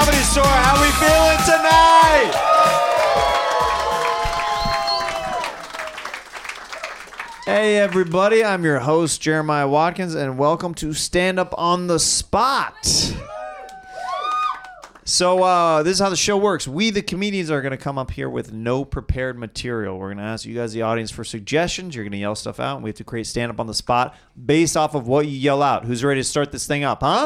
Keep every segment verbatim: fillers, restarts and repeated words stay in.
Comedy Store. How we feeling tonight? Hey everybody, I'm your host Jeremiah Watkins, and welcome to Stand Up on the Spot. So uh, this is how the show works. We, the comedians, are going to come up here with no prepared material. We're going to ask you guys, the audience, for suggestions. You're going to yell stuff out, and we have to create stand-up on the spot based off of what you yell out. Who's ready to start this thing up, huh?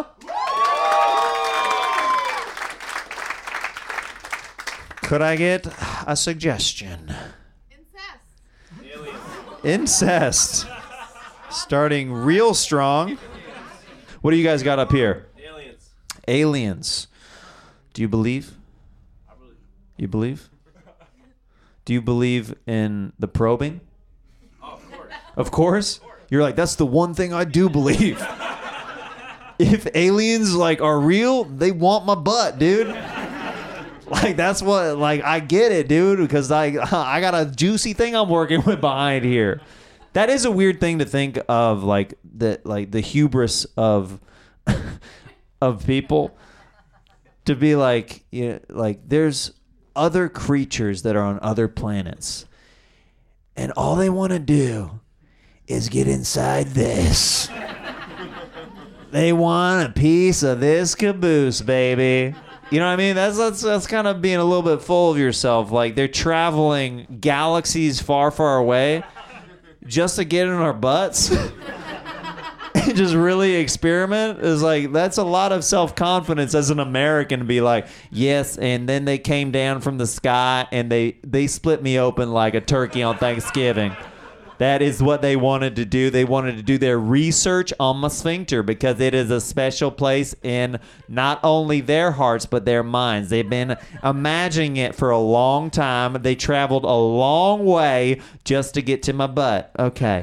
Could I get a suggestion? Incest. Incest. Starting real strong. What do you guys got up here? Aliens. Aliens. Do you believe? I believe. You believe? Do you believe in the probing? Oh, of course. Of course? You're like, that's the one thing I do believe. If aliens, like, are real, they want my butt, dude. Like, that's what, like, I get it, dude, because I, I got a juicy thing I'm working with behind here. That is a weird thing to think of, like, the, like, the hubris of, of people. To be like, you know, like there's other creatures that are on other planets, and all they want to do is get inside this. They want a piece of this caboose, baby. You know what I mean? That's that's that's kind of being a little bit full of yourself. Like they're traveling galaxies far, far away just to get in our butts. Just really experiment is like, that's a lot of self-confidence as an American to be like, yes, and then they came down from the sky and they they split me open like a turkey on Thanksgiving. That is what they wanted to do. They wanted to do their research on my sphincter because it is a special place in not only their hearts but their minds. They've been imagining it for a long time. They traveled a long way just to get to my butt. Okay.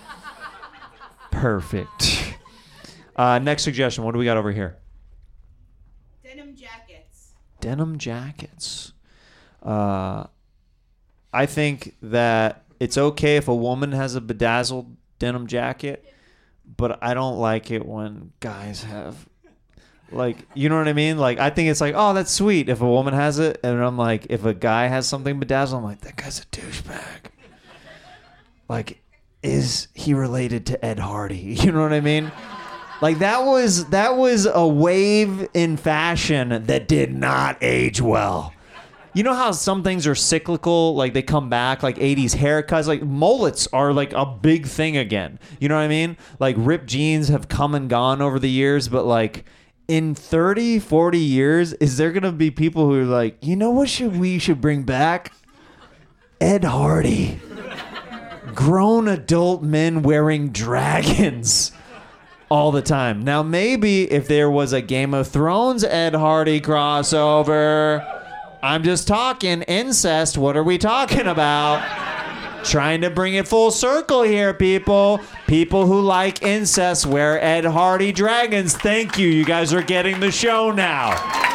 Perfect. Uh, next suggestion. What do we got over here? Denim jackets. Denim jackets. Uh, I think that it's okay if a woman has a bedazzled denim jacket, but I don't like it when guys have, like, you know what I mean? Like, I think it's like, oh, that's sweet if a woman has it, and I'm like, if a guy has something bedazzled, I'm like, that guy's a douchebag. Like, is he related to Ed Hardy? You know what I mean? Like that was that was a wave in fashion that did not age well. You know how some things are cyclical, like they come back, like eighties haircuts, like mullets are like a big thing again. You know what I mean? Like ripped jeans have come and gone over the years, but like in thirty, forty years, is there going to be people who are like, you know what should we should bring back? Ed Hardy. Grown adult men wearing dragons all the time. Now, maybe if there was a Game of Thrones Ed Hardy crossover, I'm just talking incest. What are we talking about? Trying to bring it full circle here, people. People who like incest wear Ed Hardy dragons. Thank you. You guys are getting the show now.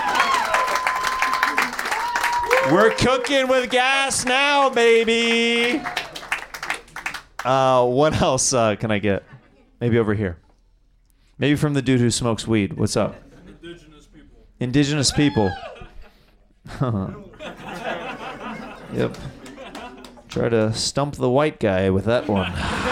We're cooking with gas now, baby. Uh, what else uh, can I get? Maybe over here. Maybe from the dude who smokes weed. What's up? Indigenous people. Indigenous people. Yep. Try to stump the white guy with that one.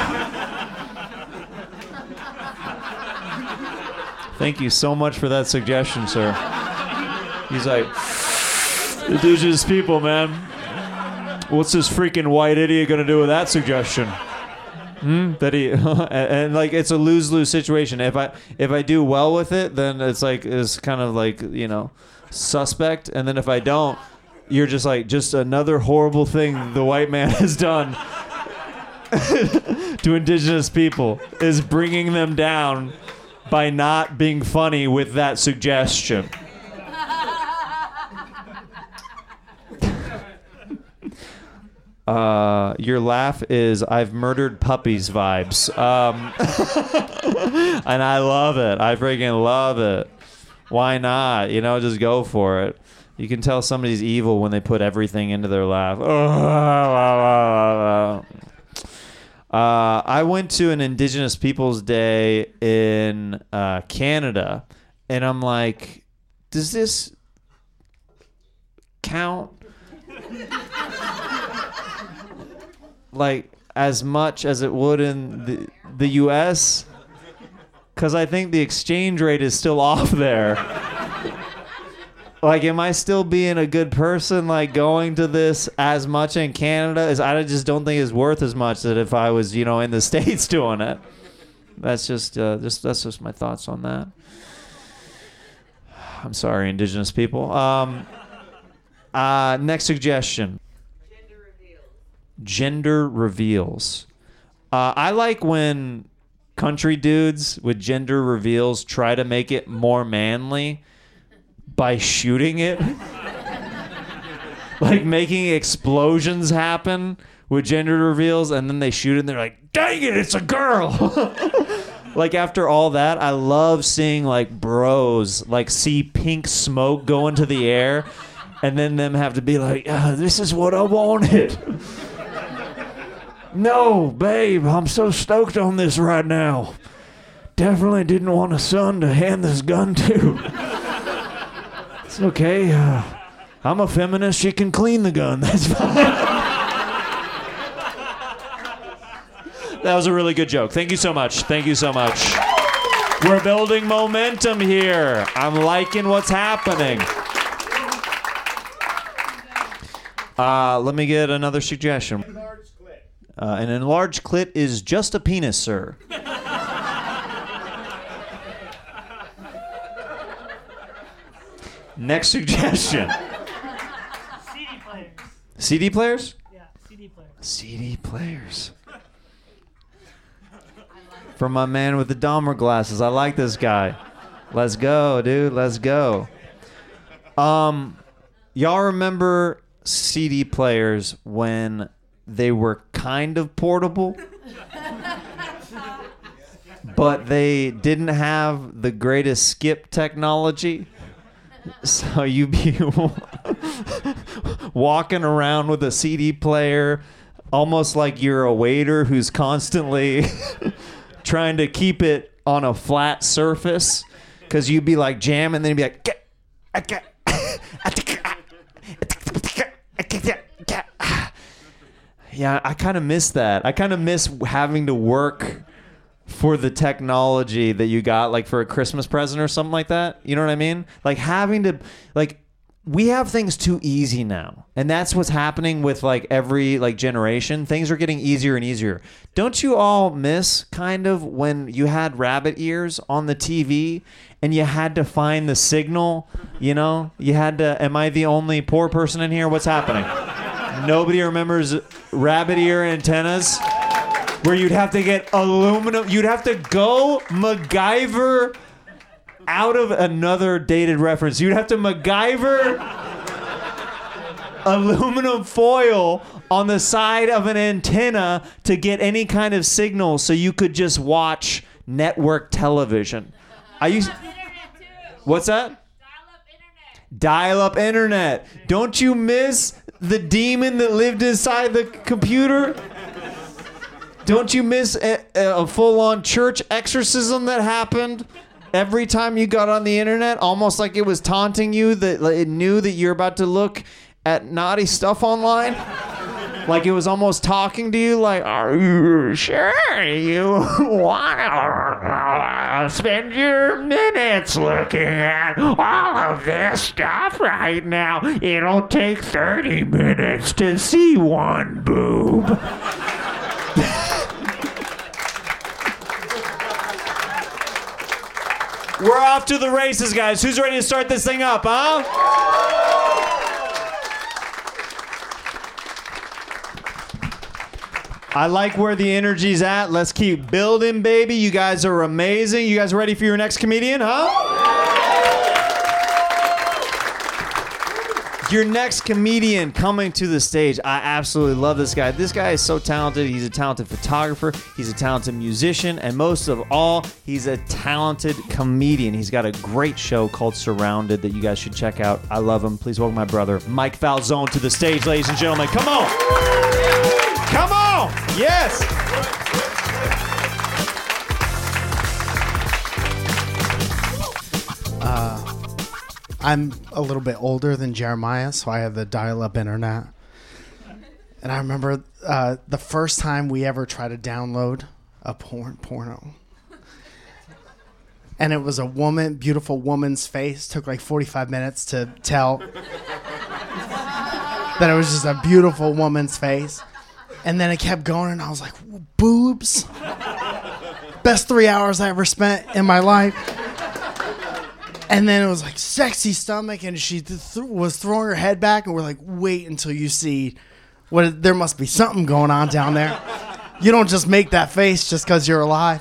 Thank you so much for that suggestion, sir. He's like, indigenous people, man. What's this freaking white idiot gonna do with that suggestion? Hmm? That he and, and like it's a lose-lose situation. If I if I do well with it, then it's like it's kind of like, you know, suspect. And then if I don't, you're just like just another horrible thing the white man has done to indigenous people is bringing them down by not being funny with that suggestion. Uh, your laugh is I've murdered puppies vibes. Um, and I love it. I freaking love it. Why not? You know, just go for it. You can tell somebody's evil when they put everything into their laugh. Uh, I went to an Indigenous Peoples Day in uh, Canada, and I'm like, does this count like as much as it would in the the U S? Because I think the exchange rate is still off there. Like, am I still being a good person, like, going to this as much in Canada? Is I just don't think it's worth as much as if I was, you know, in the States doing it. That's just, uh, just that's just my thoughts on that. I'm sorry, Indigenous people. Um, uh, next suggestion. Gender reveals. Gender reveals. Uh, I like when country dudes with gender reveals try to make it more manly by shooting it. Like making explosions happen with gender reveals, and then they shoot it and they're like, dang it, it's a girl. Like after all that, I love seeing like bros like see pink smoke go into the air and then them have to be like, ah, this is what I wanted. No, babe, I'm so stoked on this right now. Definitely didn't want a son to hand this gun to. It's okay. Uh, I'm a feminist. She can clean the gun. That's fine. That was a really good joke. Thank you so much. Thank you so much. We're building momentum here. I'm liking what's happening. Uh, let me get another suggestion. Uh, an enlarged clit is just a penis, sir. Next suggestion. C D players. C D players? Yeah, C D players. C D players. From my man with the Dahmer glasses. I like this guy. Let's go, dude. Let's go. Um, y'all remember C D players when they were kind of portable, but they didn't have the greatest skip technology? So you be walking around with a C D player, almost like you're a waiter who's constantly trying to keep it on a flat surface, because you'd be like jamming, and then you'd be like, yeah, I kind of miss that. I kind of miss having to work for the technology that you got, like for a Christmas present or something like that. You know what I mean? Like having to, like, we have things too easy now, and that's what's happening with like every like generation. Things are getting easier and easier. Don't you all miss kind of when you had rabbit ears on the T V and you had to find the signal? You know, you had to. Am I the only poor person in here? What's happening? Nobody remembers rabbit ear antennas, where you'd have to get aluminum. You'd have to go MacGyver out of another dated reference. You'd have to MacGyver aluminum foil on the side of an antenna to get any kind of signal so you could just watch network television. I used. What's that? Dial-up internet. Don't you miss the demon that lived inside the computer? Don't you miss a, a full-on church exorcism that happened every time you got on the internet? Almost like it was taunting you, that it knew that you're about to look at naughty stuff online. Like it was almost talking to you like, are you sure you want to spend your minutes looking at all of this stuff right now? It'll take thirty minutes to see one boob. We're off to the races, guys. Who's ready to start this thing up, huh? I like where the energy's at. Let's keep building, baby. You guys are amazing. You guys ready for your next comedian, huh? Your next comedian coming to the stage. I absolutely love this guy. This guy is so talented. He's a talented photographer. He's a talented musician. And most of all, he's a talented comedian. He's got a great show called Surrounded that you guys should check out. I love him. Please welcome my brother, Mike Falzone, to the stage, ladies and gentlemen. Come on. Come on. Yes. I'm a little bit older than Jeremiah, so I had the dial-up internet. And I remember uh, the first time we ever tried to download a porn porno. And it was a woman, beautiful woman's face. Took like forty-five minutes to tell that it was just a beautiful woman's face. And then it kept going, and I was like, boobs? Best three hours I ever spent in my life. And then it was like sexy stomach, and she th- th- was throwing her head back, and we're like, wait until you see what. There must be something going on down there. You don't just make that face just because you're alive.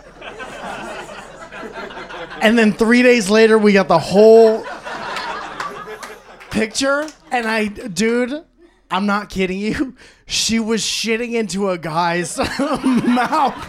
And then three days later, we got the whole picture, and I, dude, I'm not kidding you. She was shitting into a guy's mouth.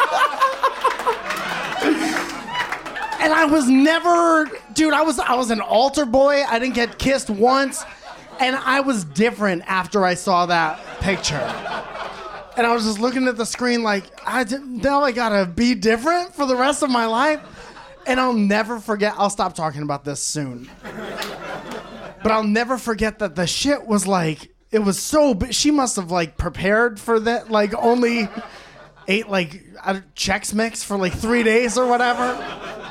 And I was never, dude, I was I was an altar boy. I didn't get kissed once. And I was different after I saw that picture. And I was just looking at the screen like, I did, now I gotta be different for the rest of my life. And I'll never forget, I'll stop talking about this soon. But I'll never forget that the shit was like, it was so big. She must have like prepared for that, like only ate like uh, Chex Mix for like three days or whatever.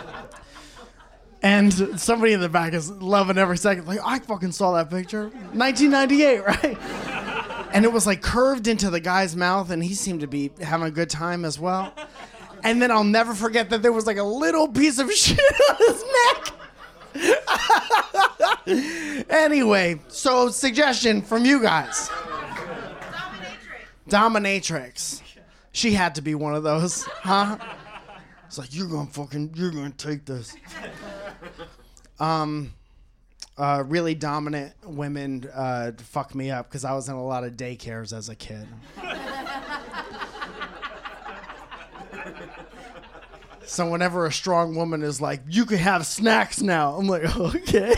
And somebody in the back is loving every second. Like, I fucking saw that picture. nineteen ninety-eight, right? And it was like curved into the guy's mouth, and he seemed to be having a good time as well. And then I'll never forget that there was like a little piece of shit on his neck. Anyway, so suggestion from you guys. Dominatrix. Dominatrix. She had to be one of those, huh? It's like, you're gonna fucking, you're gonna take this. Um, uh, really dominant women uh, fuck me up because I was in a lot of daycares as a kid. So whenever a strong woman is like, you can have snacks now, I'm like, okay.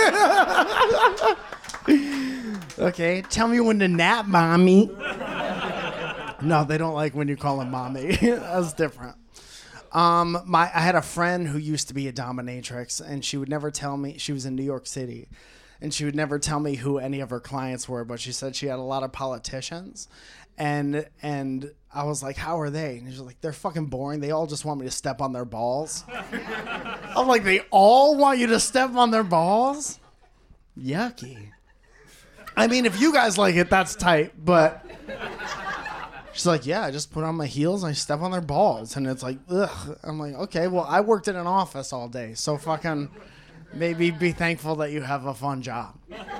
Okay, tell me when to nap, mommy. No, they don't like when you call them mommy. That's different. Um, my I had a friend who used to be a dominatrix, and she would never tell me. She was in New York City, and she would never tell me who any of her clients were. But she said she had a lot of politicians, and and I was like, how are they? And she's like, they're fucking boring. They all just want me to step on their balls. I'm like, they all want you to step on their balls? Yucky. I mean, if you guys like it, that's tight, but. She's like, yeah, I just put on my heels and I step on their balls. And it's like, ugh. I'm like, okay, well, I worked in an office all day. So fucking maybe be thankful that you have a fun job.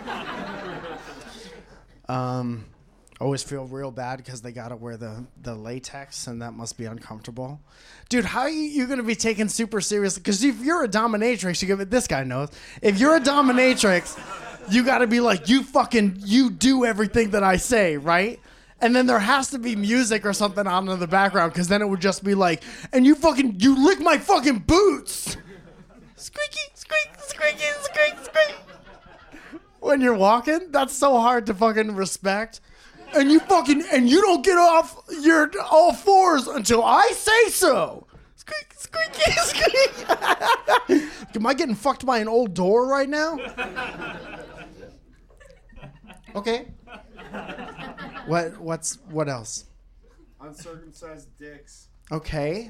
Um, always feel real bad because they got to wear the, the latex and that must be uncomfortable. Dude, how are you, you going to be taken super seriously? Because if you're a dominatrix, you give this guy knows. If you're a dominatrix, you got to be like, you fucking, you do everything that I say, right? And then there has to be music or something on in the background because then it would just be like, and you fucking, you lick my fucking boots. Squeaky, squeak, squeaky, squeak, squeak. When you're walking, that's so hard to fucking respect. And you fucking, and you don't get off your all fours until I say so. Squeak, squeaky, squeak. Am I getting fucked by an old door right now? Okay. What what's what else? Uncircumcised dicks. Okay.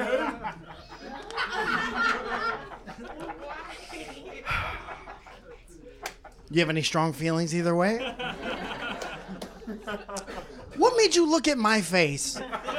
You have any strong feelings either way? What made you look at my face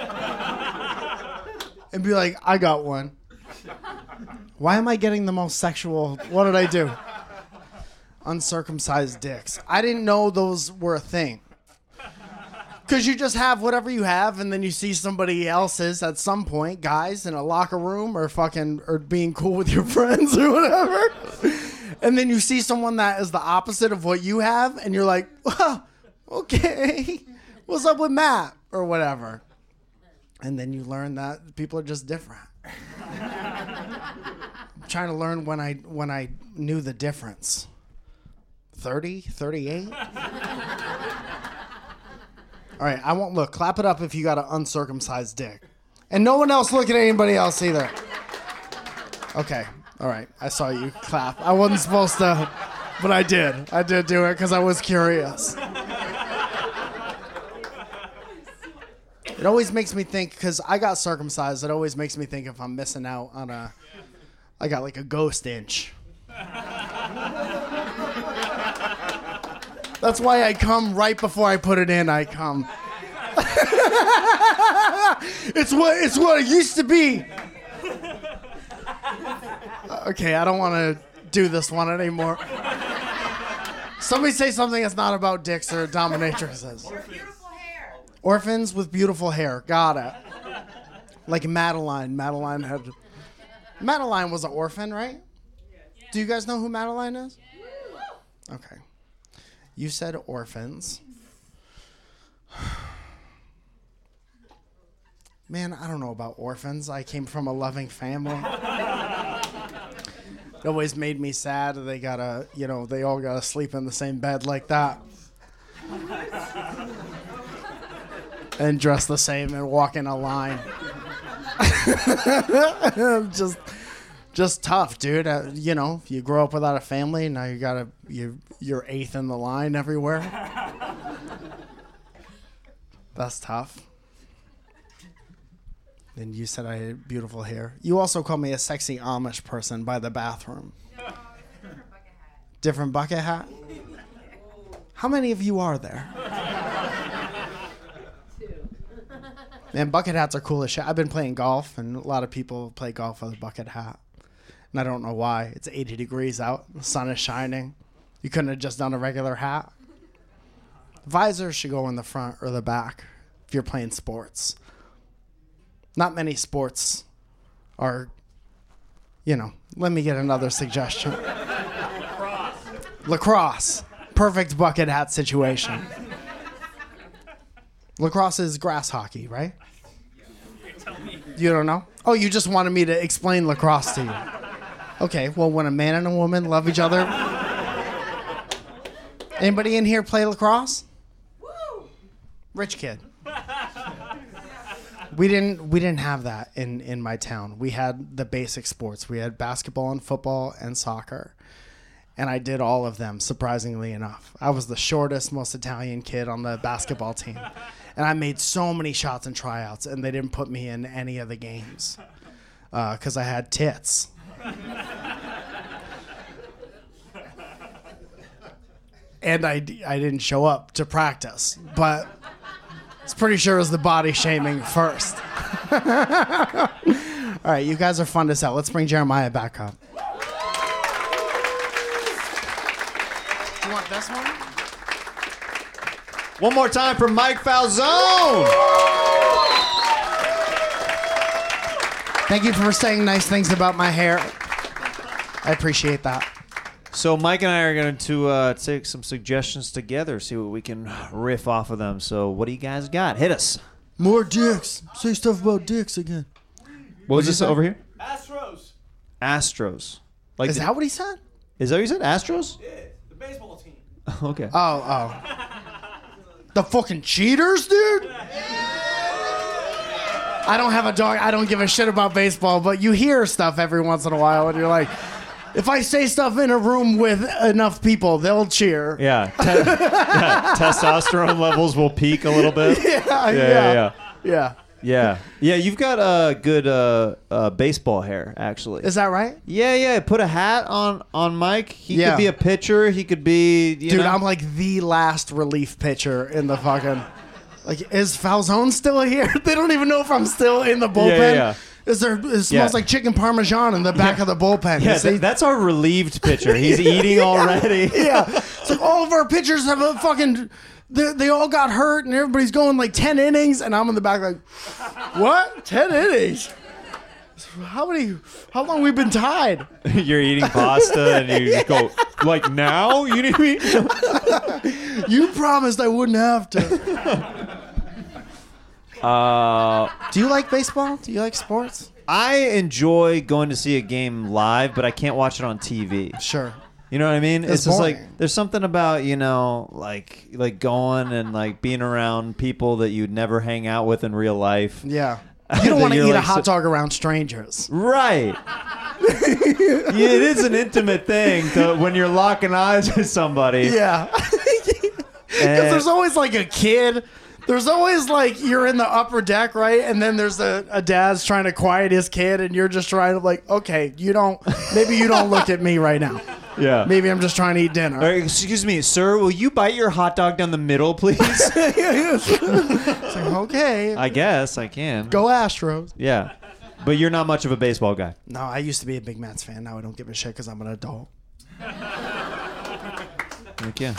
and be like, I got one? Why am I getting the most sexual? What did I do? Uncircumcised dicks. I didn't know those were a thing. Because you just have whatever you have, and then you see somebody else's at some point, guys, in a locker room or fucking or being cool with your friends or whatever. And then you see someone that is the opposite of what you have, and you're like, oh, okay, what's up with Matt? Or whatever. And then you learn that people are just different. I'm trying to learn when I when I knew the difference. thirty, thirty-eight? All right, I won't look. Clap it up if you got an uncircumcised dick. And no one else look at anybody else either. Okay. All right, I saw you clap. I wasn't supposed to, but I did. I did do it because I was curious. It always makes me think, because I got circumcised, it always makes me think if I'm missing out on a, I got like a ghost inch. That's why I come right before I put it in, I come. It's what it's what it used to be. Okay, I don't want to do this one anymore. Somebody say something that's not about dicks or dominatrixes. Beautiful hair. Orphans with beautiful hair. Got it. Like Madeline. Madeline had... Madeline was an orphan, right? Do you guys know who Madeline is? Okay. You said orphans. Man, I don't know about orphans. I came from a loving family. It always made me sad. They gotta, you know, they all gotta sleep in the same bed like that. And dress the same and walk in a line. just, just tough, dude. Uh, you know, you grow up without a family. Now you gotta, you, you're eighth in the line everywhere. That's tough. And you said I had beautiful hair. You also called me a sexy Amish person by the bathroom. Different bucket hat? How many of you are there? Man, bucket hats are cool as shit. I've been playing golf, and a lot of people play golf with a bucket hat. And I don't know why. It's eighty degrees out. The sun is shining. You couldn't have just done a regular hat. Visors should go in the front or the back if you're playing sports. Not many sports are, you know, let me get another suggestion. Lacrosse. Lacrosse. Perfect bucket hat situation. Lacrosse is grass hockey, right? You don't know? Oh, you just wanted me to explain lacrosse to you. Okay, well, when a man and a woman love each other. Anybody in here play lacrosse? Woo! Rich kid. We didn't we didn't have that in, in my town. We had the basic sports. We had basketball and football and soccer. And I did all of them, surprisingly enough. I was the shortest, most Italian kid on the basketball team. And I made so many shots in tryouts, and they didn't put me in any of the games because uh, I had tits. And I, I didn't show up to practice. But it's pretty sure it was the body shaming first. All right, you guys are fun as hell. Let's bring Jeremiah back up. You want this one? One more time for Mike Falzone. Thank you for saying nice things about my hair. I appreciate that. So Mike and I are going to uh, take some suggestions together, see what we can riff off of them. So what do you guys got? Hit us. More dicks. Say stuff about dicks again. What was this over here? Astros. Astros. Like Is the- that what he said? Is that what you said? Astros? Yeah, the baseball team. Okay. Oh, oh. The fucking cheaters, dude? I don't have a dog. I don't give a shit about baseball, but you hear stuff every once in a while and you're like, if I say stuff in a room with enough people, they'll cheer. Yeah. Te- yeah. Testosterone levels will peak a little bit. Yeah, Yeah, yeah, yeah, yeah. yeah. Yeah. Yeah, you've got uh, good uh, uh, baseball hair, actually. Is that right? Yeah, yeah. Put a hat on, on Mike. He Yeah. could be a pitcher. He could be, you Dude, know. I'm like the last relief pitcher in the fucking... Like, is Falzone still here? They don't even know if I'm still in the bullpen. Yeah, yeah, yeah. Is there? It smells Yeah. like chicken parmesan in the back Yeah. of the bullpen. Yeah, You see? th- that's our relieved pitcher. He's eating already. Yeah. It's like all of our pitchers have a fucking... They, they all got hurt, and everybody's going like ten innings, and I'm in the back like, what? ten innings? How many... How long we been tied? You're eating pasta and you just go, like, now? You need me? You promised I wouldn't have to. Uh, Do you like baseball? Do you like sports? I enjoy going to see a game live, but I can't watch it on T V. Sure. You know what I mean? It's It's, just boring. like there's something about, you know, like like going and like being around people that you'd never hang out with in real life. Yeah. That You don't want to you're eat a like hot so- dog around strangers. Right. Yeah, it is an intimate thing to, when you're locking eyes with somebody. Yeah. Because there's always like a kid. There's always like you're in the upper deck, right? And then there's a, a dad's trying to quiet his kid, and you're just trying to like, okay, you don't. Maybe you don't look at me right now. Yeah. Maybe I'm just trying to eat dinner. Uh, excuse me, sir. Will you bite your hot dog down the middle, please? It's like, okay, I guess I can. go Astros. Yeah, but you're not much of a baseball guy. No, I used to be a big Mets fan. Now I don't give a shit because I'm an adult. Heck yeah.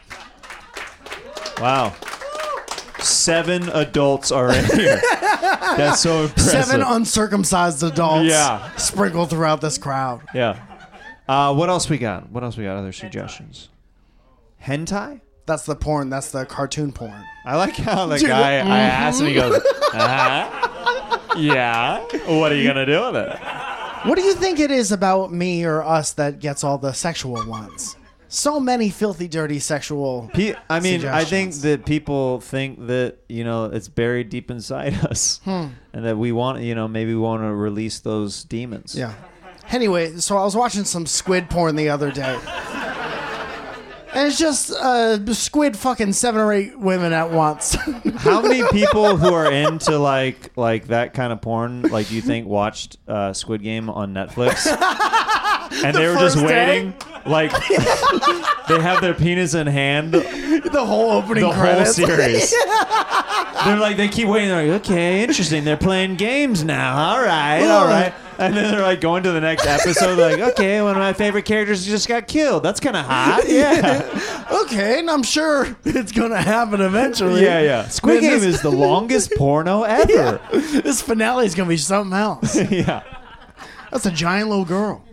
Wow. Seven adults are in here. That's so impressive. Seven uncircumcised adults. Yeah. Sprinkled throughout this crowd. Yeah. Uh, what else we got? What else we got? Other suggestions? Hentai? That's the porn. That's the cartoon porn. I like how the Dude, guy, mhm. I asked him, he goes, uh-huh. Yeah. What are you going to do with it? What do you think it is about me or us that gets all the sexual ones? So many filthy, dirty sexual. Pe- I mean, I think suggestions. that people think that, you know, it's buried deep inside us. Hmm. And that we want, you know, maybe we want to release those demons. Yeah. Anyway, so I was watching some squid porn the other day. And it's just uh, squid fucking seven or eight women at once. How many people who are into like like that kind of porn, like do you think watched uh, Squid Game on Netflix? And they were just first day? waiting, like they have their penis in hand the The whole opening whole credits. series. They're like they keep waiting. They're like, okay, interesting. They're playing games now. All right, all right. And then they're like going to the next episode. They're like, okay, one of my favorite characters just got killed. That's kind of hot. Yeah. Okay, and I'm sure it's gonna happen eventually. Yeah, yeah. Squid Man, Game this- is the longest porno ever. This finale is gonna be something else. Yeah. That's a giant little girl.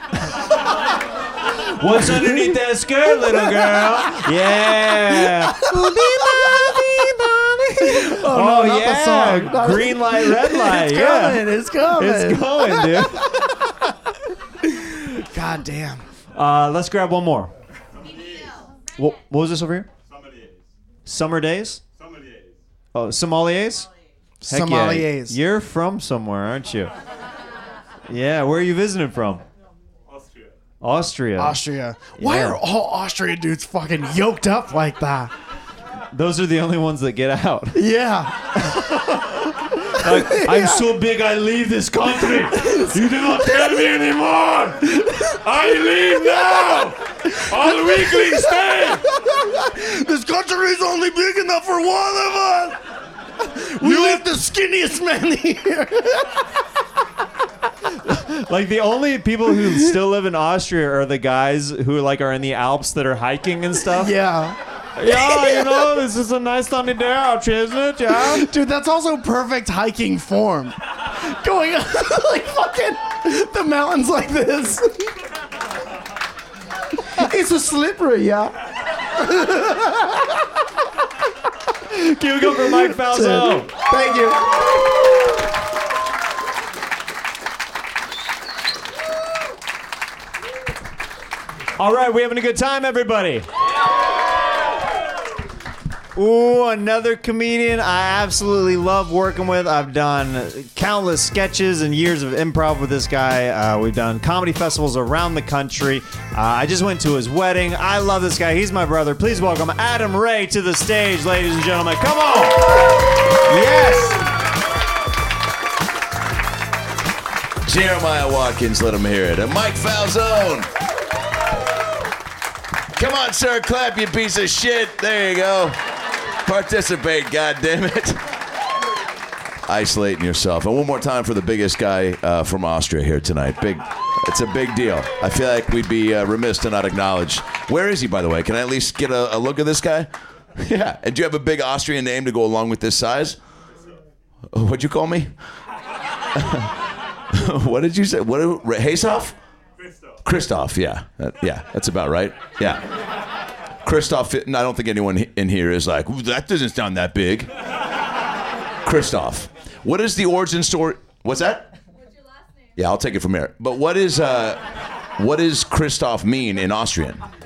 What's underneath that skirt, little girl? Yeah. Oh, Oh, no, not yeah. the song. Not- Green light, red light. It's yeah. coming. It's coming. It's going, dude. God damn. Uh, let's grab one more. What, what was this over here? Sommeliers. Summer days? Sommeliers. Oh, sommeliers? Heck yeah. Sommeliers. You're from somewhere, aren't you? Yeah. Where are you visiting from? Austria. Austria. Austria. Why Yeah. are all Austrian dudes fucking yoked up like that? Those are the only ones that get out. Yeah. Like, I'm so big I leave this country. You do not tell me anymore. I leave now. On weekly stay. This country is only big enough for one of us. We left the skinniest man here. Like the only people who still live in Austria are the guys who like are in the Alps that are hiking and stuff. Yeah. Yeah, you know, this is a nice sunny day out, isn't it? Yeah. Dude, that's also perfect hiking form. Going like fucking the mountains like this. It's a slippery, yeah. Can we go for Mike Falzo? Thank you. All right, we having a good time, everybody. Ooh, another comedian I absolutely love working with. I've done countless sketches and years of improv with this guy. Uh, we've done comedy festivals around the country. Uh, I just went to his wedding. I love this guy. He's my brother. Please welcome Adam Ray to the stage, ladies and gentlemen. Come on. Yes. Jeremiah Watkins, let him hear it. And Mike Falzone. Come on, sir, clap, you piece of shit. There you go. Participate, goddammit. Isolating yourself. And one more time for the biggest guy uh, from Austria here tonight. Big, it's a big deal. I feel like we'd be uh, remiss to not acknowledge. Where is he, by the way? Can I at least get a, a look at this guy? Yeah. And do you have a big Austrian name to go along with this size? What'd you call me? What did you say? What? Hasoff? Christoph. Christoph, yeah. That, yeah, that's about right. Yeah. Christoph, I don't think anyone in here is like, ooh, that doesn't sound that big. Christoph. What is the origin story? What's that? What's your last name? Yeah, I'll take it from here. But what is uh, what does Christoph mean in Austrian? I,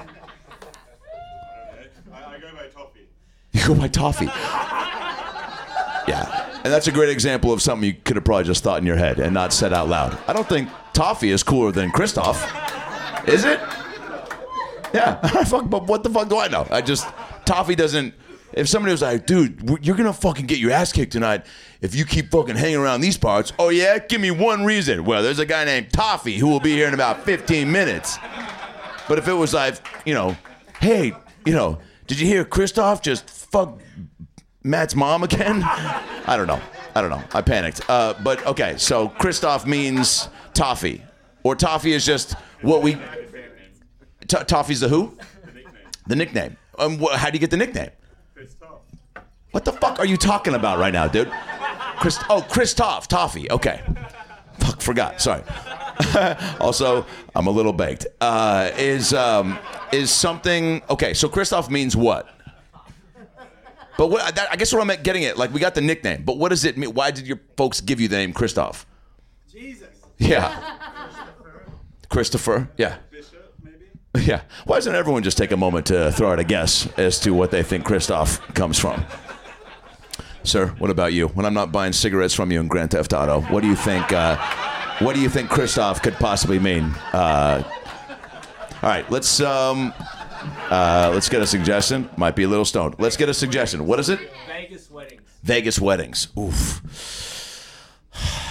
I go by Toffee. You go by toffee. Yeah. And that's a great example of something you could have probably just thought in your head and not said out loud. I don't think Toffee is cooler than Christoph. Is it? Yeah. Fuck, but what the fuck do I know? I just, Toffee doesn't, if somebody was like, dude, you're gonna fucking get your ass kicked tonight if you keep fucking hanging around these parts. Oh yeah? Give me one reason. Well, there's a guy named Toffee who will be here in about fifteen minutes. But if it was like, you know, hey, you know, did you hear Christoph just fuck Matt's mom again? I don't know. I don't know. I panicked. Uh, but okay, so Christoph means toffee. Or toffee is just what we... T- toffee's the who? The nickname. The nickname. Um, wh- how do you get the nickname? Christoph. What the fuck are you talking about right now, dude? Chris, oh, Christoph, toffee. Okay. Fuck, forgot. Sorry. Also, I'm a little baked. Uh, is um, is something... Okay, so Christoph means what? But what, that, I guess what I'm getting at, like, we got the nickname, but what does it mean? Why did your folks give you the name Christoph? Jesus. Yeah. Christopher? Yeah. Bishop, maybe? Yeah. Why doesn't everyone just take a moment to throw out a guess as to what they think Christoph comes from? Sir, what about you? When I'm not buying cigarettes from you in Grand Theft Auto, what do you think, uh, what do you think Christoph could possibly mean? Uh, all right, let's... Um, Uh, let's get a suggestion. Might be a little stoned. Let's get a suggestion. What is it? Vegas weddings. Vegas weddings. Oof.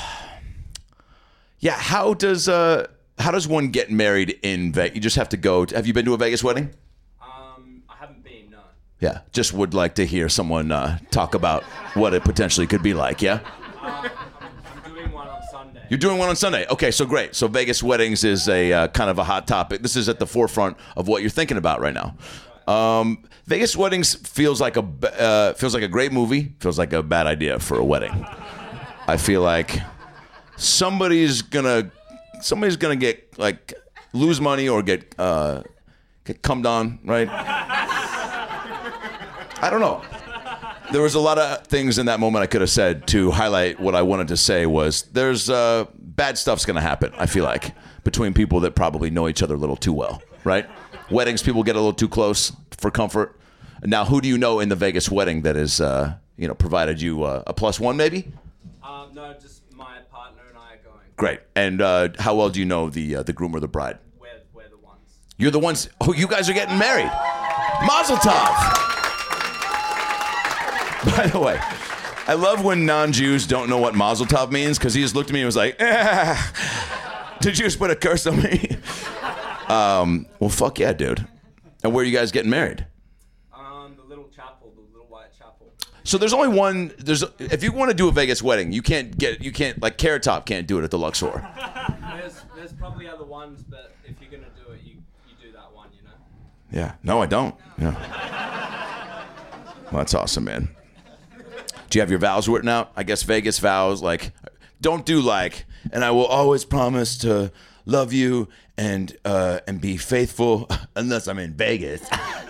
Yeah. How does uh how does one get married in Vegas? You just have to go. To, have you been to a Vegas wedding? Um, I haven't been, no. Yeah. Just would like to hear someone uh, talk about what it potentially could be like. Yeah. I'm doing one on Sunday. You're doing one on Sunday. Okay, so great. So Vegas weddings is a uh, kind of a hot topic. This is at the forefront of what you're thinking about right now. Um, Vegas weddings feels like a uh, feels like a great movie. Feels like a bad idea for a wedding. I feel like somebody's gonna somebody's gonna get like lose money or get uh, get cummed on, right? I don't know. There was a lot of things in that moment I could have said to highlight what I wanted to say was there's uh, bad stuff's going to happen, I feel like, between people that probably know each other a little too well, right? Weddings, people get a little too close for comfort. Now, who do you know in the Vegas wedding that is, uh, you know, provided you uh, a plus one maybe? Um, no, just my partner and I are going. Great. And uh, how well do you know the uh, the groom or the bride? We're, we're the ones. You're the ones, oh, you guys are getting married. Mazel tov. By the way, I love when non-Jews don't know what Mazel Tov means because he just looked at me and was like, ah, did you just put a curse on me? um, well, fuck yeah, dude. And where are you guys getting married? Um, the little chapel, the little white chapel. So there's only one. There's if you want to do a Vegas wedding, you can't get you can't like Carrot Top can't do it at the Luxor. There's there's probably other ones, but if you're gonna do it, you you do that one, you know. Yeah. No, I don't. Yeah. Well, that's awesome, man. Do you have your vows written out? I guess Vegas vows, like, don't do like, and I will always promise to love you and uh, and be faithful unless I'm in Vegas.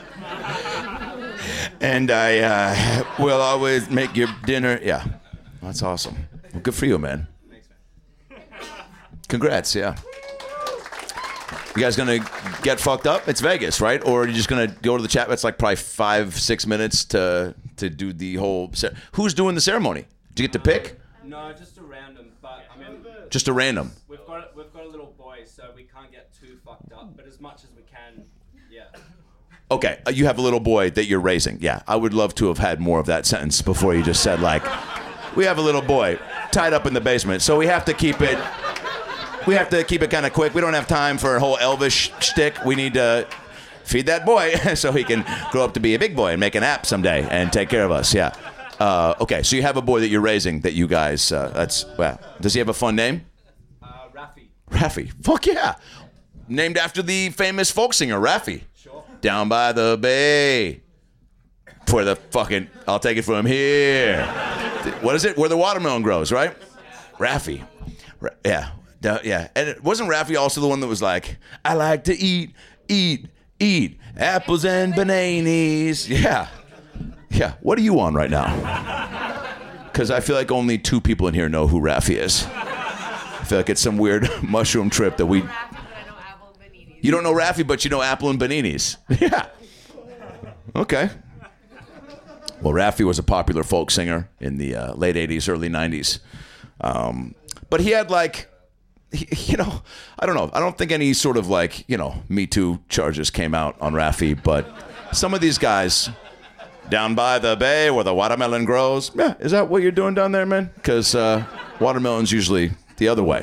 And I uh, will always make your dinner. Yeah, that's awesome. Well, good for you, man. Thanks, man. Congrats, yeah. You guys gonna get fucked up? It's Vegas, right? Or are you just gonna go to the chat? It's like probably five, six minutes to to do the whole. Cer- Who's doing the ceremony? Do you get to pick? No, just a random. But I mean, Just a random. we've got we've got a little boy, so we can't get too fucked up. But as much as we can, yeah. Okay, uh, you have a little boy that you're raising. Yeah, I would love to have had more of that sentence before you just said like, we have a little boy tied up in the basement, so we have to keep it. We have to keep it kind of quick. We don't have time for a whole Elvish shtick. We need to feed that boy so he can grow up to be a big boy and make an app someday and take care of us. Yeah. Uh, okay, so you have a boy that you're raising that you guys. Uh, that's wow. Does he have a fun name? Uh, Rafi. Raffi. Fuck yeah. Named after the famous folk singer Raffi. Sure. Down by the bay. For the fucking. I'll take it from here. What is it? Where the watermelon grows, right? Raffi. Ra- yeah. Down- yeah. And it, wasn't Raffi also the one that was like, I like to eat, eat, eat apples and bananas. Yeah. Yeah. What are you on right now? Because I feel like only two people in here know who Raffi is. I feel like it's some weird mushroom trip that we. You don't know Raffi, but you know apple and bananas. Yeah. Okay. Well, Raffi was a popular folk singer in the uh, late eighties, early nineties. Um, but he had like, he, you know, I don't know. I don't think any sort of like, you know, Me Too charges came out on Raffi. But some of these guys down by the bay where the watermelon grows. Yeah, is that what you're doing down there, man? Because uh, watermelon's usually the other way.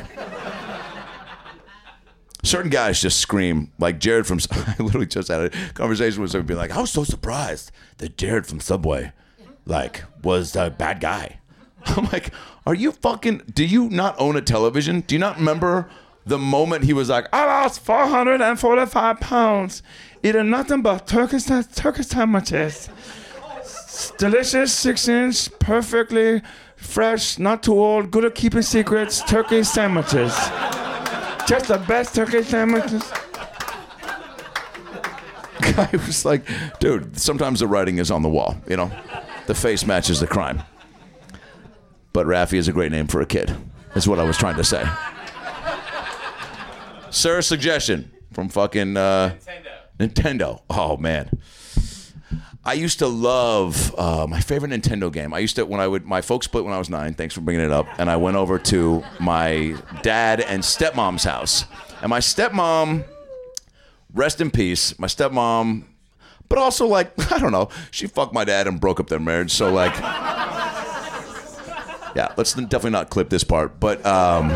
Certain guys just scream, like Jared from, I literally just had a conversation with somebody being like, I was so surprised that Jared from Subway, like, was a bad guy. I'm like, are you fucking, do you not own a television? Do you not remember the moment he was like, I lost four hundred forty-five pounds eating nothing but Turkish, Turkish sandwiches. Delicious, six inch, perfectly fresh, not too old, good at keeping secrets, Turkish sandwiches. Just the best turkey sandwiches. Guy was like, dude, sometimes the writing is on the wall, you know? The face matches the crime. But Raffi is a great name for a kid, is what I was trying to say. Sir, suggestion from fucking uh, Nintendo. Nintendo. Oh, man. I used to love uh, my favorite Nintendo game. I used to, when I would, my folks split when I was nine. Thanks for bringing it up. And I went over to my dad and stepmom's house. And my stepmom, rest in peace, my stepmom, but also like, I don't know, she fucked my dad and broke up their marriage. So like, yeah, let's definitely not clip this part. But, um,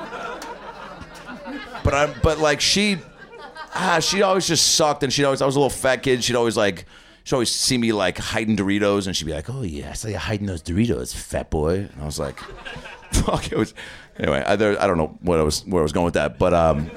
but I, but like she, ah, she always just sucked. And she'd always, I was a little fat kid. She'd always like, She'd always see me like hiding Doritos, and she'd be like, "Oh yeah, I saw you hiding those Doritos, fat boy." And I was like, "Fuck!" It was anyway. I, there, I don't know what I was where I was going with that, but um,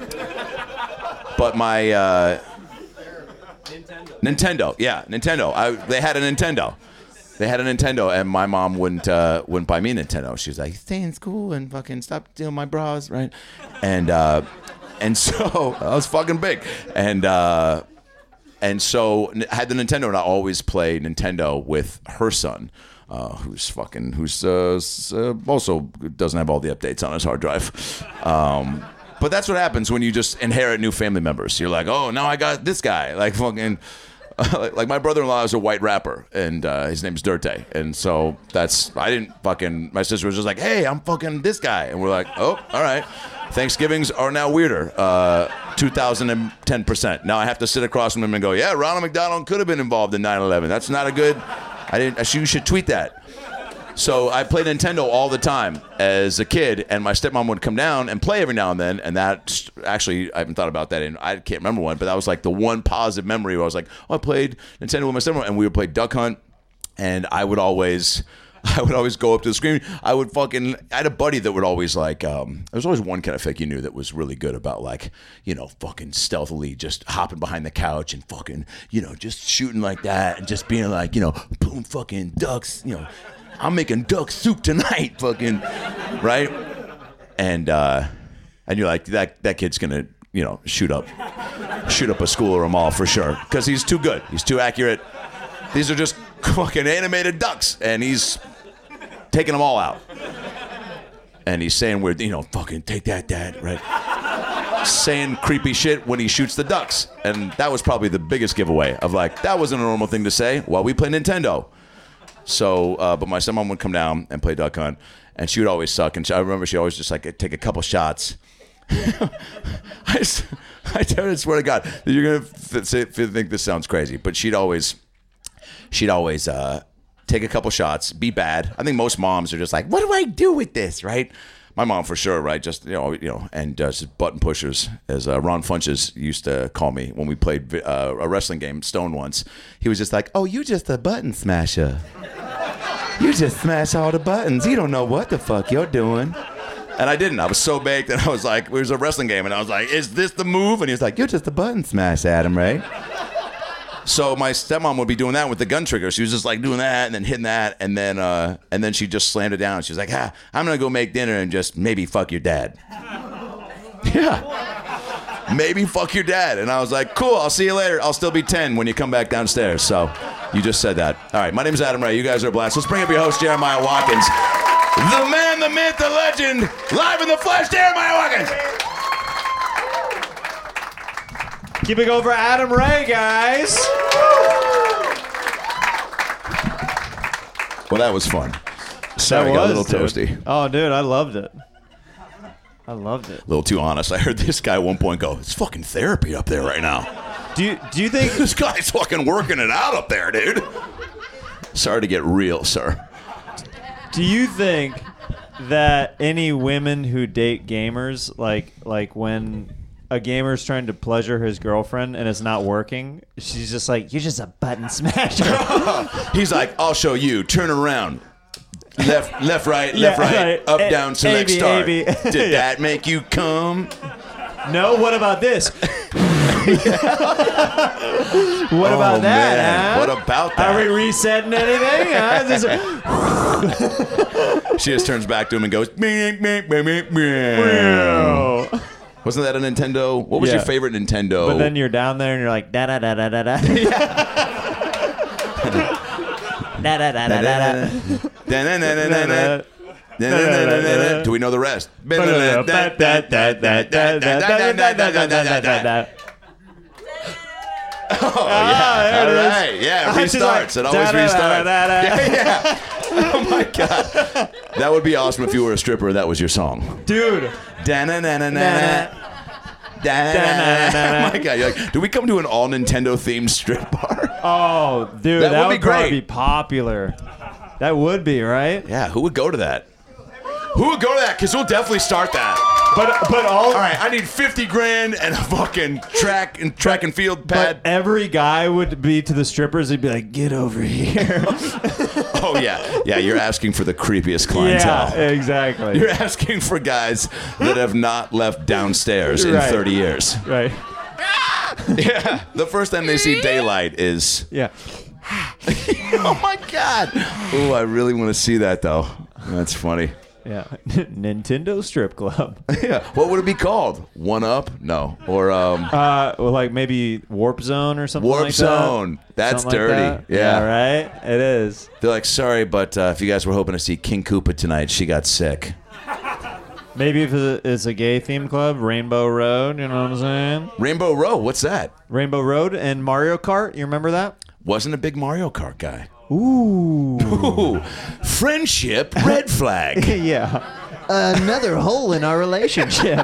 but my uh, Nintendo, Nintendo, yeah, Nintendo. I they had a Nintendo. They had a Nintendo, and my mom wouldn't uh, wouldn't buy me a Nintendo. She was like, "Stay in school and fucking stop stealing my bras, right?" And uh, and so I was fucking big, and. Uh, And so I had the Nintendo, and I always play Nintendo with her son, uh, who's fucking, who's uh, uh, also doesn't have all the updates on his hard drive. Um, but that's what happens when you just inherit new family members. You're like, oh, now I got this guy. Like fucking, uh, like my brother-in-law is a white rapper, and uh, his name's Dirte. And so that's, I didn't fucking, my sister was just like, hey, I'm fucking this guy. And we're like, oh, all right. Thanksgivings are now weirder, uh, two thousand ten percent. Now I have to sit across from him and go, yeah, Ronald McDonald could have been involved in nine eleven. That's not a good, I didn't, I should, you should tweet that. So I played Nintendo all the time as a kid, and my stepmom would come down and play every now and then, and that, actually, I haven't thought about that, and I can't remember one, but that was like the one positive memory where I was like, oh, I played Nintendo with my stepmom, and we would play Duck Hunt, and I would always... I would always go up to the screen. I would fucking, I had a buddy that would always like, um, there was always one kind of fake you knew that was really good about like, you know, fucking stealthily just hopping behind the couch and fucking, you know, just shooting like that and just being like, you know, boom, fucking ducks, you know, I'm making duck soup tonight, fucking, right? And, uh, and you're like, that, that kid's gonna, you know, shoot up, shoot up a school or a mall for sure. Because he's too good. He's too accurate. These are just fucking animated ducks. And he's taking them all out. And he's saying weird, you know, fucking take that, dad, right? Saying creepy shit when he shoots the ducks. And that was probably the biggest giveaway of like, that wasn't a normal thing to say while we play Nintendo. So, uh, but my stepmom would come down and play Duck Hunt. And she would always suck. And she, I remember she always just like take a couple shots. I, just, I swear to God, you're going to th- think this sounds crazy. But she'd always, she'd always, uh, take a couple shots, be bad. I think most moms are just like, what do I do with this, right? My mom for sure, right? Just, you know, you know, and uh, just button pushers, as uh, Ron Funches used to call me when we played uh, a wrestling game, Stone once. He was just like, oh, you just a button smasher. You just smash all the buttons. You don't know what the fuck you're doing. And I didn't. I was so baked, and I was like, it was a wrestling game, and I was like, is this the move? And he was like, you're just a button smash, Adam, right? So my stepmom would be doing that with the gun trigger. She was just like doing that and then hitting that, and then uh, and then she just slammed it down. She was like, ah, I'm gonna go make dinner and just maybe fuck your dad. Yeah, maybe fuck your dad. And I was like, cool, I'll see you later. I'll still be ten when you come back downstairs. So you just said that. All right, my name's Adam Ray. You guys are a blast. Let's bring up your host, Jeremiah Watkins. The man, the myth, the legend, live in the flesh, Jeremiah Watkins. Keep it going for Adam Ray, guys. Well, that was fun. Sorry, That got a little was, toasty. dude. Oh, dude, I loved it. I loved it. A little too honest. I heard this guy at one point go, "It's fucking therapy up there right now." Do you do you think This guy's fucking working it out up there, dude. Sorry to get real, sir. do you think that any women who date gamers, like like when a gamer's trying to pleasure his girlfriend and it's not working, she's just like, "You're just a button smasher." He's like, "I'll show you. Turn around. Left, left, right, left, Yeah, right, right. up, A- down, select, A B, start." A B. Did Yeah. that make you come? No, what about this? What about Oh, that? man. Huh? What about that? Are we resetting anything? Huh? Is this- She just turns back to him and goes, "Meh, meh, meh, meh, meh." Wasn't that a Nintendo? What was Yeah. your favorite Nintendo? But then you're down there and you're like, da da da da da da. Da da da da da da. Da-na-na-na-na-na. Da-na-na-na-na-na. Do we know the rest? Oh, yeah. there it All is. right. Yeah, it She's like, restarts. It always restarts. da-da-da-da-da. Yeah, yeah. Oh, my God. That would be awesome if you were a stripper and that was your song. Dude. Da-na-na-na-na-na. Da-na-na-na-na. Oh, my God. You're like, do we come to an all Nintendo themed strip bar? Oh, dude, That that, would be would probably great. be popular. That would be, right? Yeah, who would go to that? Who would go to that? Because we'll definitely start that. But but all, All right, I need fifty grand and a fucking track and track and field pad. but every guy would be to the strippers. He'd be like, "Get over here." Oh yeah, yeah. You're asking for the creepiest clientele. Yeah, exactly. You're asking for guys that have not left downstairs in Right. thirty years. Right. Yeah. The first time they see daylight is. Yeah. Oh my God. Oh, I really want to see that though. That's funny. Yeah. Nintendo Strip Club. Yeah. What would it be called? One Up? No. Or um, Uh, well, like maybe Warp Zone or something Warp like Zone. that. That's Something like dirty. that. Yeah. Right. It is. They're like, sorry, but uh, if you guys were hoping to see King Koopa tonight, she got sick. Maybe if it's a gay themed club, Rainbow Road. You know what I'm saying? Rainbow Row. What's that? Rainbow Road and Mario Kart. You remember that? Wasn't a big Mario Kart guy. Ooh. Ooh. Friendship red flag. Yeah. Another hole in our relationship.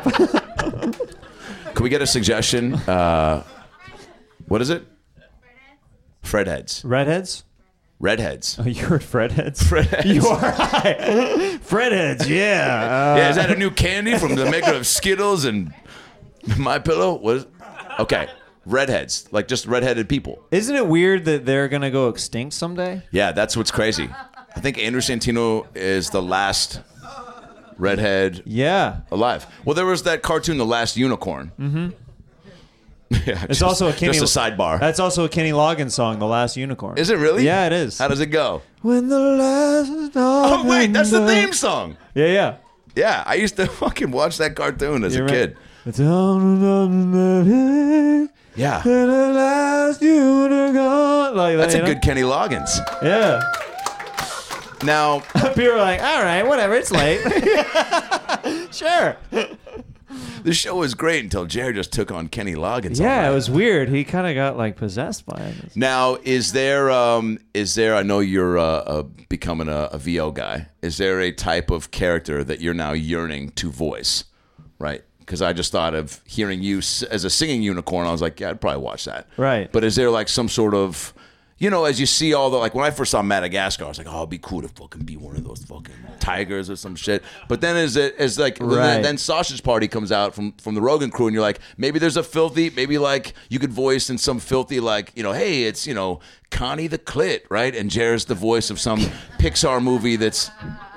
Can we get a suggestion? Uh, what is it? Fredheads. Redheads? Redheads. Oh, you heard Fredheads? Fredheads. You are right. Fredheads, yeah. Uh, Yeah, is that a new candy from the maker of Skittles and My Pillow? What is, okay, redheads, like just redheaded people. Isn't it weird that they're going to go extinct someday? Yeah, that's what's crazy. I think Andrew Santino is the last redhead Yeah. alive. Well, there was that cartoon, The Last Unicorn. Mm-hmm. Yeah, It's also a Kenny. just a sidebar. That's also a Kenny Loggins song, "The Last Unicorn." Is it really? Yeah, it is. How does it go? When the last. Oh wait, that's the theme song. Yeah, yeah. Yeah, I used to fucking watch that cartoon as You a remember- kid. It's on the Yeah, last unicorn. Like that, that's a you know? good Kenny Loggins. Yeah. Now, People are like, all right, whatever, it's late. Sure. the show was great until Jared just took on Kenny Loggins. Yeah, all it night. was weird. He kind of got like possessed by it. Now, is there, um, is there? I know you're uh, uh, becoming a, a V O guy. Is there a type of character that you're now yearning to voice? Right? Because I just thought of hearing you s- as a singing unicorn. I was like, yeah, I'd probably watch that. Right. But is there like some sort of, you know, as you see all the, like when I first saw Madagascar, I was like, oh, it'd be cool to fucking be one of those fucking tigers or some shit. But then as it as like Right. then, then Sausage Party comes out from from the Rogan crew, and you're like, maybe there's a filthy, maybe like you could voice in some filthy like, you know, hey, it's you know Connie the Clit, right? And Jared's the voice of some Pixar movie that's.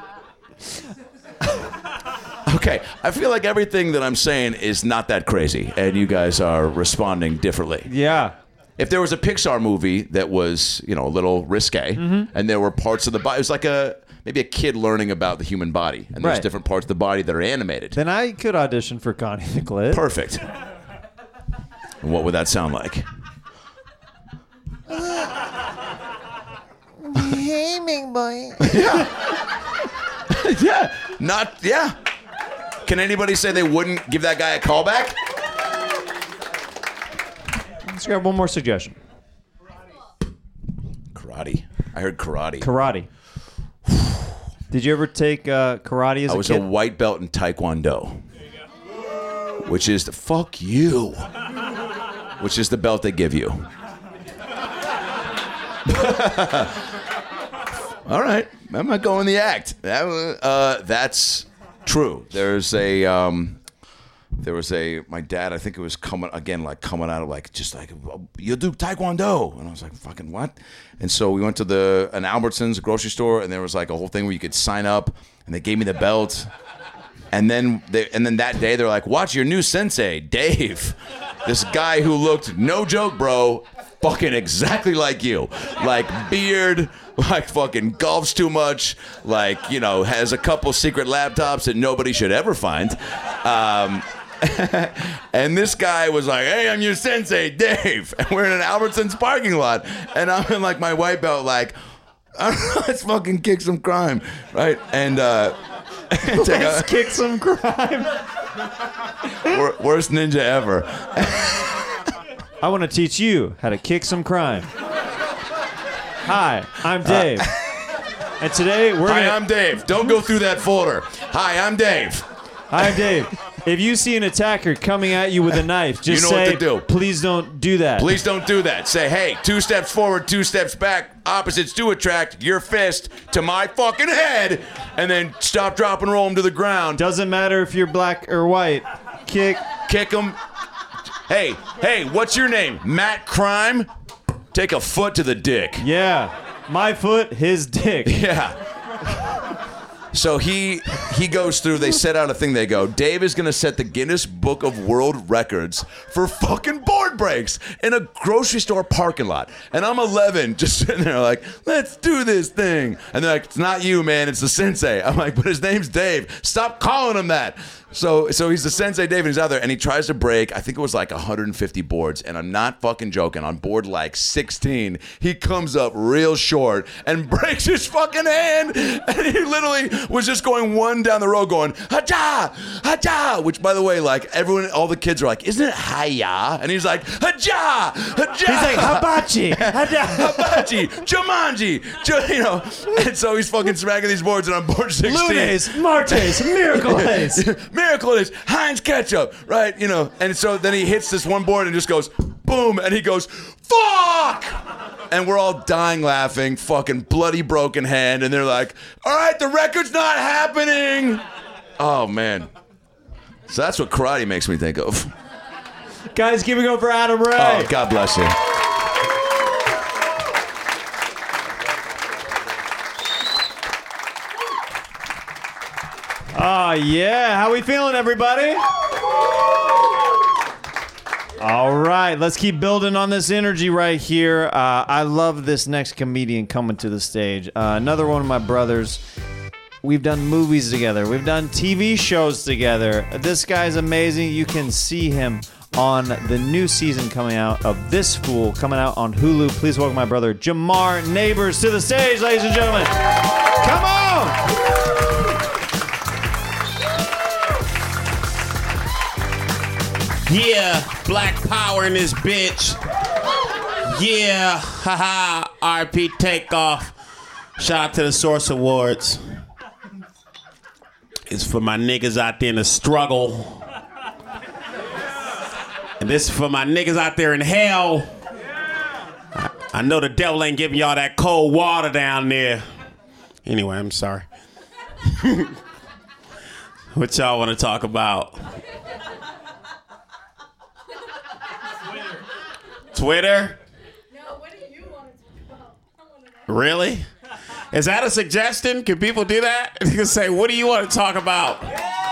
Okay, I feel like everything that I'm saying is not that crazy, and you guys are responding differently. Yeah. If there was a Pixar movie that was, you know, a little risque, Mm-hmm. and there were parts of the body, it was like a maybe a kid learning about the human body, and there's Right. different parts of the body that are animated. Then I could audition for Connie the Clit. Perfect. And what would that sound like? Hey, big boy. Yeah, not yeah. Can anybody say they wouldn't give that guy a call back? Let's grab one more suggestion. Karate. I heard karate. Karate. Did you ever take uh, karate as I a was kid? a white belt in Taekwondo. Which is the fuck you. Which is the belt they give you. All right, I'm not going the act. That, uh, that's true. There's a, um, there was a, my dad, I think it was coming, again, like coming out of like, just like, you do Taekwondo. And I was like, fucking what? And so we went to the, an Albertsons, a grocery store, and there was like a whole thing where you could sign up, and they gave me the belt. And then, they, and then that day, they're like, watch your new sensei, Dave. This guy who looked, no joke, bro, fucking exactly like you. Like beard, like fucking golfs too much, like, you know, has a couple secret laptops that nobody should ever find. Um, and this guy was like, hey, I'm your sensei, Dave. And we're in an Albertsons parking lot. And I'm in like my white belt, like, let's fucking kick some crime, right? And, uh... Let's a, kick some crime. Worst ninja ever. I want to teach you how to kick some crime. Hi, I'm Dave. Uh, and today we're Hi, gonna... I'm Dave. Don't go through that folder. Hi, I'm Dave. Hi, I'm Dave. If you see an attacker coming at you with a knife, just you know say, what to do. Please don't do that. Please don't do that. Say, hey, two steps forward, two steps back, opposites do attract, your fist to my fucking head, and then stop, drop, and roll him to the ground. Doesn't matter if you're black or white. Kick. Kick him. Hey, hey, what's your name? Matt Crime? Take a foot to the dick. Yeah. My foot, his dick. Yeah. So he he goes through, they set out a thing, they go, Dave is going to set the Guinness Book of World Records for fucking board breaks in a grocery store parking lot. And I'm eleven, just sitting there like, let's do this thing. And they're like, it's not you, man, it's the sensei. I'm like, but his name's Dave. Stop calling him that. So so he's the sensei Dave, and he's out there, and he tries to break, I think it was like one hundred fifty boards, and I'm not fucking joking, on board like sixteen, he comes up real short and breaks his fucking hand, and he literally was just going one down the road going, ha-ja, ha-ja, which, by the way, like, everyone, all the kids are like, isn't it hi-ya? And he's like, ha-ja, ha-ja. He's like, hibachi, ha-ja. Hibachi, Jumanji, Ju- you know, and so he's fucking smacking these boards, and on board sixteen. Lunes, Martes, Miracle Days. Miracle is Heinz ketchup, right? You know, and so then he hits this one board and just goes, boom, and he goes, fuck! And we're all dying laughing, fucking bloody broken hand, and they're like, all right, the record's not happening. Oh, man. So that's what karate makes me think of. Guys, give it up for Adam Ray. Oh, God bless you. Oh, yeah. How we feeling, everybody? All right. Let's keep building on this energy right here. Uh, I love this next comedian coming to the stage. Uh, another one of my brothers. We've done movies together. We've done T V shows together. This guy's amazing. You can see him on the new season coming out of This Fool, coming out on Hulu. Please welcome my brother, Jamar Neighbors, to the stage, ladies and gentlemen. Come on! Yeah, black power in this bitch. Yeah, haha, R P Takeoff. Shout out to the Source Awards. It's for my niggas out there in the struggle. And this is for my niggas out there in hell. I, I know the devil ain't giving y'all that cold water down there. Anyway, I'm sorry. What y'all want to talk about? Twitter? No, what do you want to talk about? I want to know. Really? Is that a suggestion? Can people do that? You can say, what do you want to talk about?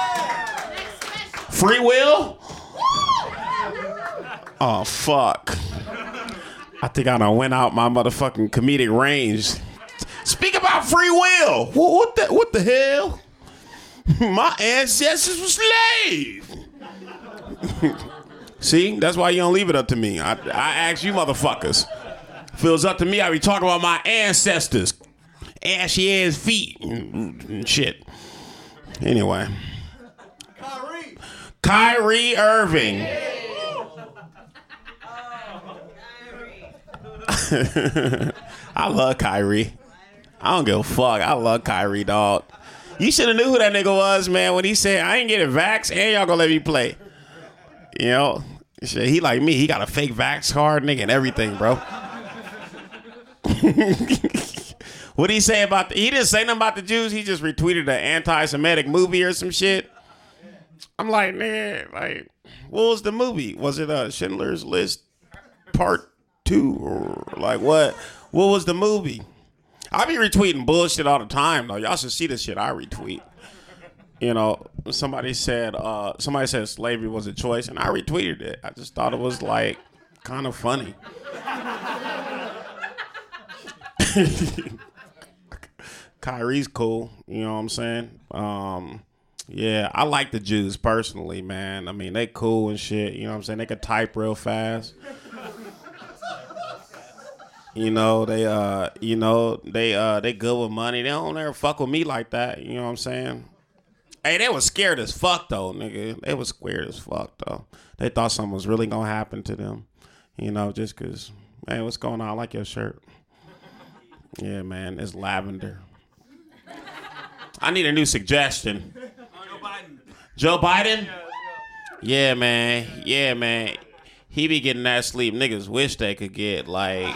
Free will? Oh, fuck. I think I done went out my motherfucking comedic range. Speak about free will. What, what the what the hell? My ancestors were slaves. See, that's why you don't leave it up to me. I, I ask you motherfuckers. If it was up to me, I'd be talking about my ancestors. Ashy ass feet and, and shit. Anyway. Kyrie. Kyrie Irving. I love Kyrie. I don't give a fuck. I love Kyrie, dog. You should have knew who that nigga was, man, when he said, I ain't getting vax and y'all gonna let me play. You know? Shit, he like me. He got a fake vax card, nigga, and everything, bro. What did he say about the, he didn't say nothing about the Jews. He just retweeted an anti-Semitic movie or some shit. I'm like, man, like, what was the movie? Was it uh, Schindler's List Part Two or like what? What was the movie? I be retweeting bullshit all the time though. Y'all should see the shit I retweet. You know, somebody said uh, somebody said slavery was a choice, and I retweeted it. I just thought it was like kind of funny. Kyrie's cool. You know what I'm saying? Um, yeah, I like the Jews personally, man. I mean, they cool and shit. You know what I'm saying? They could type real fast. You know, they uh you know, they uh they good with money. They don't ever fuck with me like that. You know what I'm saying? Hey, they was scared as fuck though, nigga. They was scared as fuck though. They thought something was really gonna happen to them. You know, just cause, man, what's going on? I like your shirt. Yeah, man, it's lavender. I need a new suggestion. Joe Biden. Joe Biden? Yeah, man. Yeah, man. He be getting that sleep niggas wish they could get. Like,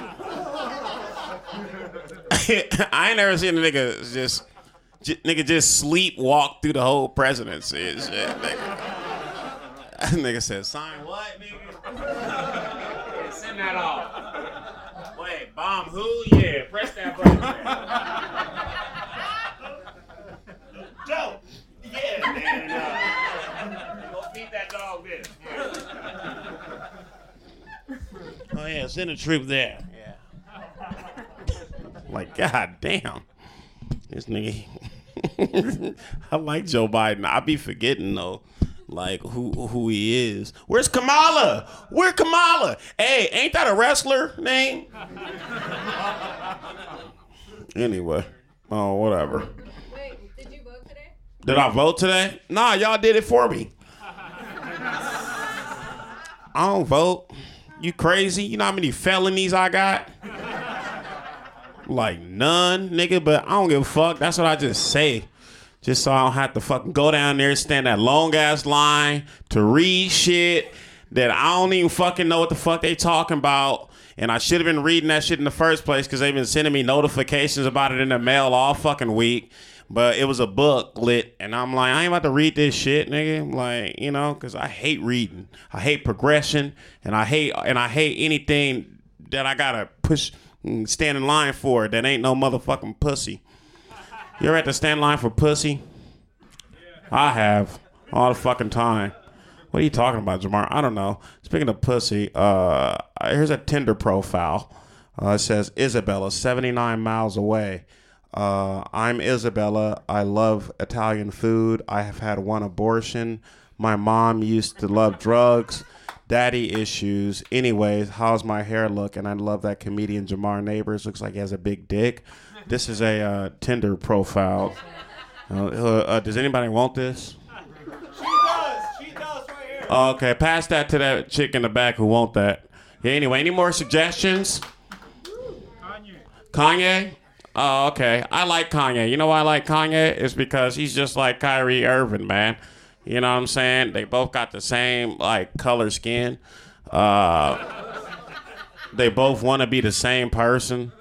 I ain't never seen a nigga just, j- nigga just sleep walk through the whole presidency and shit. Nigga, nigga said, sign what, nigga? Send that off. Wait, bomb who? Yeah, press that button. Joe. Yeah, man. Uh, go feed that dog this. Yeah. Oh yeah, send a troop there. Yeah. Like, god damn. This nigga. I like Joe Biden. I be forgetting though, like who who he is. Where's Kamala? Where Kamala? Hey, ain't that a wrestler name? Anyway, oh whatever. Wait, did you vote today? Did I vote today? Nah, y'all did it for me. I don't vote. You crazy? You know how many felonies I got? Like none, nigga, but I don't give a fuck. That's what I just say. Just so I don't have to fucking go down there, stand that long ass line to read shit that I don't even fucking know what the fuck they talking about. And I should have been reading that shit in the first place because they've been sending me notifications about it in the mail all fucking week. But it was a booklet, and I'm like, I ain't about to read this shit, nigga. Like, you know, because I hate reading. I hate progression, and I hate and I hate anything that I gotta push, stand in line for that ain't no motherfucking pussy. You ever had to stand in line for pussy? I have all the fucking time. What are you talking about, Jamar? I don't know. Speaking of pussy, uh, here's a Tinder profile. Uh, it says Isabella, seventy-nine miles away. Uh, I'm Isabella. I love Italian food. I have had one abortion. My mom used to love drugs. Daddy issues. Anyways, how's my hair look? And I love that comedian Jamar Neighbors. Looks like he has a big dick. This is a uh, Tinder profile. Uh, uh, does anybody want this? She does. She does right here. Okay, pass that to that chick in the back who want that. Yeah, anyway, any more suggestions? Kanye. Kanye? Oh, okay. I like Kanye. You know why I like Kanye? It's because he's just like Kyrie Irving, man. You know what I'm saying? They both got the same, like, color skin. Uh, they both want to be the same person.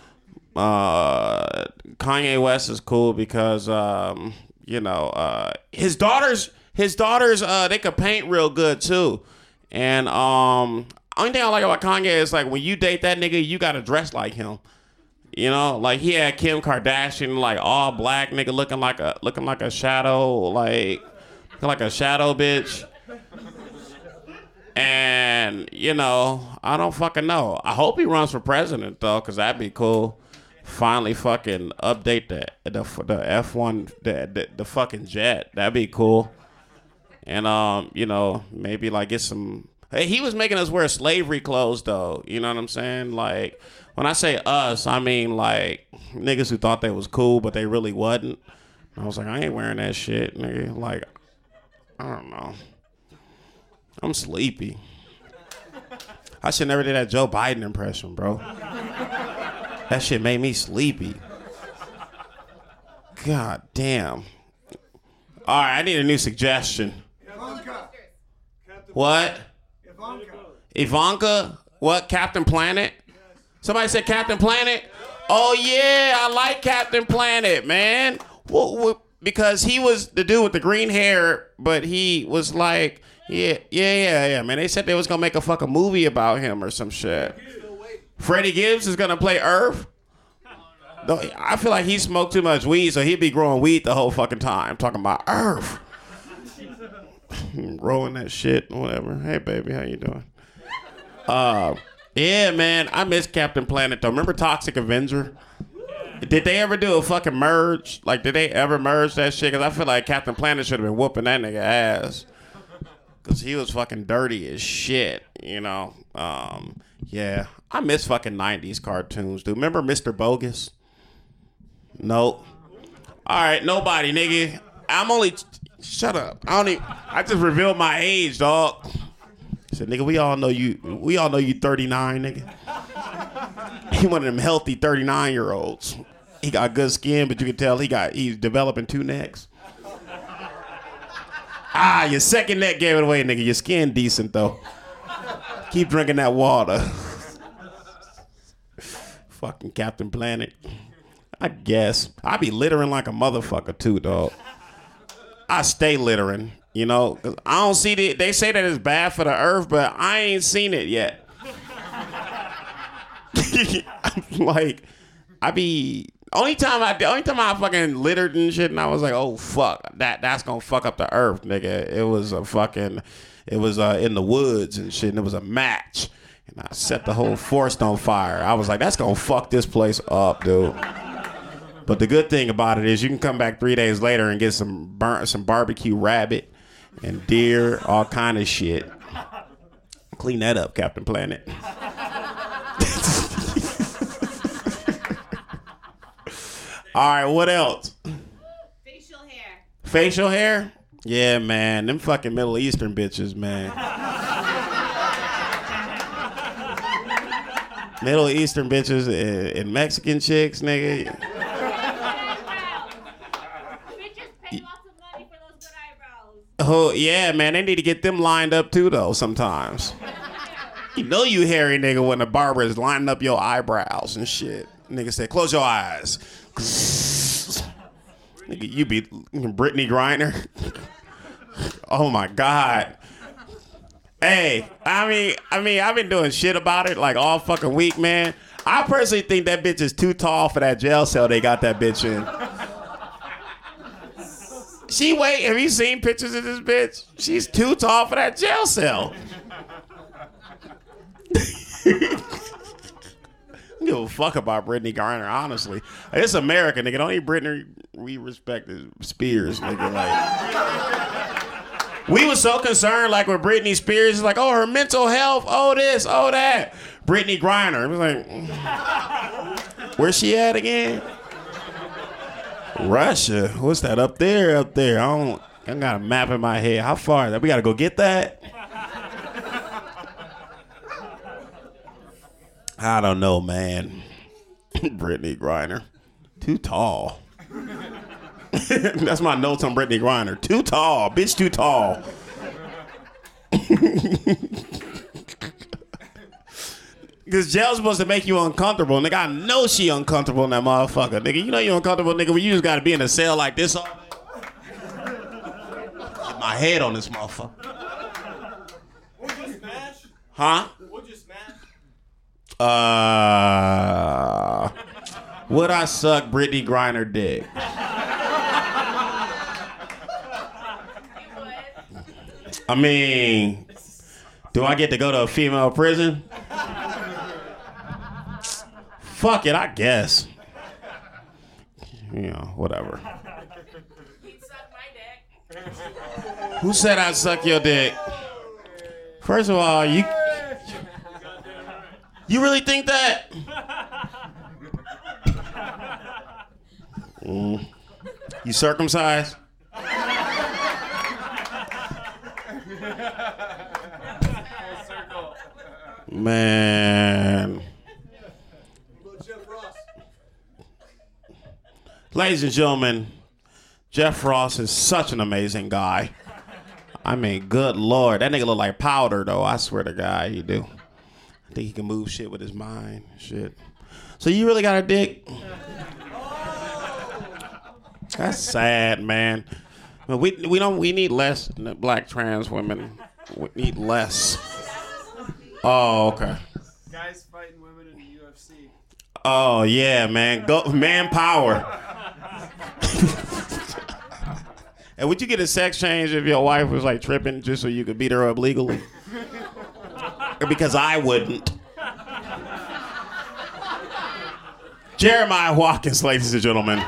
Uh, Kanye West is cool because, um, you know, uh, his daughters, his daughters, uh, they could paint real good, too. And um, only thing I like about Kanye is, like, when you date that nigga, you got to dress like him. You know, like he had Kim Kardashian, like all black nigga looking like a looking like a shadow, like looking like a shadow bitch. And you know, I don't fucking know. I hope he runs for president though, cause that'd be cool. Finally, fucking update the the the F one the, the the fucking jet. That'd be cool. And um, you know, maybe like get some. Hey, he was making us wear slavery clothes though. You know what I'm saying? Like. When I say us, I mean like niggas who thought they was cool, but they really wasn't. I was like, I ain't wearing that shit, nigga. Like, I don't know. I'm sleepy. I should never did that Joe Biden impression, bro. That shit made me sleepy. God damn. All right, I need a new suggestion. Ivanka. What? Ivanka. Ivanka? What? Captain Planet? Somebody said Captain Planet? Oh, yeah, I like Captain Planet, man. Well, well, because he was the dude with the green hair, but he was like, yeah, yeah, yeah, yeah, man. They said they was going to make a fucking movie about him or some shit. Freddie Gibbs is going to play Earth? No, I feel like he smoked too much weed, so he'd be growing weed the whole fucking time, talking about Earth. Rolling that shit, whatever. Hey, baby, how you doing? Uh... Yeah, man, I miss Captain Planet, though. Remember Toxic Avenger? Did they ever do a fucking merge? Like, did they ever merge that shit? Because I feel like Captain Planet should have been whooping that nigga ass. Because he was fucking dirty as shit, you know? Um, yeah, I miss fucking nineties cartoons, dude. Remember Mister Bogus? Nope. All right, nobody, nigga. I'm only... Shut up. I don't even... I just revealed my age, dog. Said, nigga, we all know you. We all know you thirty-nine, nigga. He one of them healthy thirty-nine year olds. He got good skin, but you can tell he got he's developing two necks. Ah, your second neck gave it away, nigga. Your skin decent though. Keep drinking that water. Fucking Captain Planet. I guess I be littering like a motherfucker too, dog. I stay littering. You know, 'cause I don't see the. They say that it's bad for the earth, but I ain't seen it yet. Like, I be only time I only time I fucking littered and shit, and I was like, oh fuck, that that's gonna fuck up the earth, nigga. It was a fucking, it was uh, in the woods and shit, and it was a match, and I set the whole forest on fire. I was like, that's gonna fuck this place up, dude. But the good thing about it is you can come back three days later and get some burn, some barbecue rabbit. And deer, all kind of shit. Clean that up, Captain Planet. All right, what else? Facial hair. Facial hair? Yeah, man. Them fucking Middle Eastern bitches, man. Middle Eastern bitches and, and Mexican chicks, nigga. Oh, yeah, man, they need to get them lined up too, though, sometimes. You know you hairy nigga when the barber is lining up your eyebrows and shit. Nigga say, close your eyes. Nigga, you be Brittany Griner. Oh, my God. Hey, I mean, I mean, I've been doing shit about it like all fucking week, man. I personally think that bitch is too tall for that jail cell they got that bitch in. She wait. Have you seen pictures of this bitch? She's too tall for that jail cell. I don't give a fuck about Brittany Griner, honestly. It's America, nigga. Don't even Brittany we respect is Spears, nigga. Like, we was so concerned, like with Britney Spears, it's like, oh, her mental health, oh this, oh that. Brittany Griner. It was like, where's she at again? Russia. What's that up there? Up there. I don't. I got a map in my head. How far is that? We gotta go get that. I don't know, man. Brittany Griner, too tall. That's my notes on Brittany Griner. Too tall, bitch. Too tall. Because jail's supposed to make you uncomfortable. Nigga, I know she uncomfortable in that motherfucker. Nigga, you know you uncomfortable, nigga, when you just got to be in a cell like this all day. Get my head on this motherfucker. Would you smash? Huh? Would you smash? Uh, would I suck Brittany Griner dick? I mean, do I get to go to a female prison? Fuck it, I guess. You know, whatever. He'd suck my dick. Who said I'd suck your dick? First of all, you you really think that? Mm. You circumcised? Man. Ladies and gentlemen, Jeff Ross is such an amazing guy. I mean, good Lord. That nigga look like powder, though. I swear to God, he do. I think he can move shit with his mind. Shit. So you really got a dick? That's sad, man. But we we don't we need less black trans women. We need less. Oh, okay. Guys fighting women in the U F C. Oh yeah, man. Go manpower. And would you get a sex change if your wife was like tripping just so you could beat her up legally? Because I wouldn't. Jeremiah Watkins, ladies and gentlemen.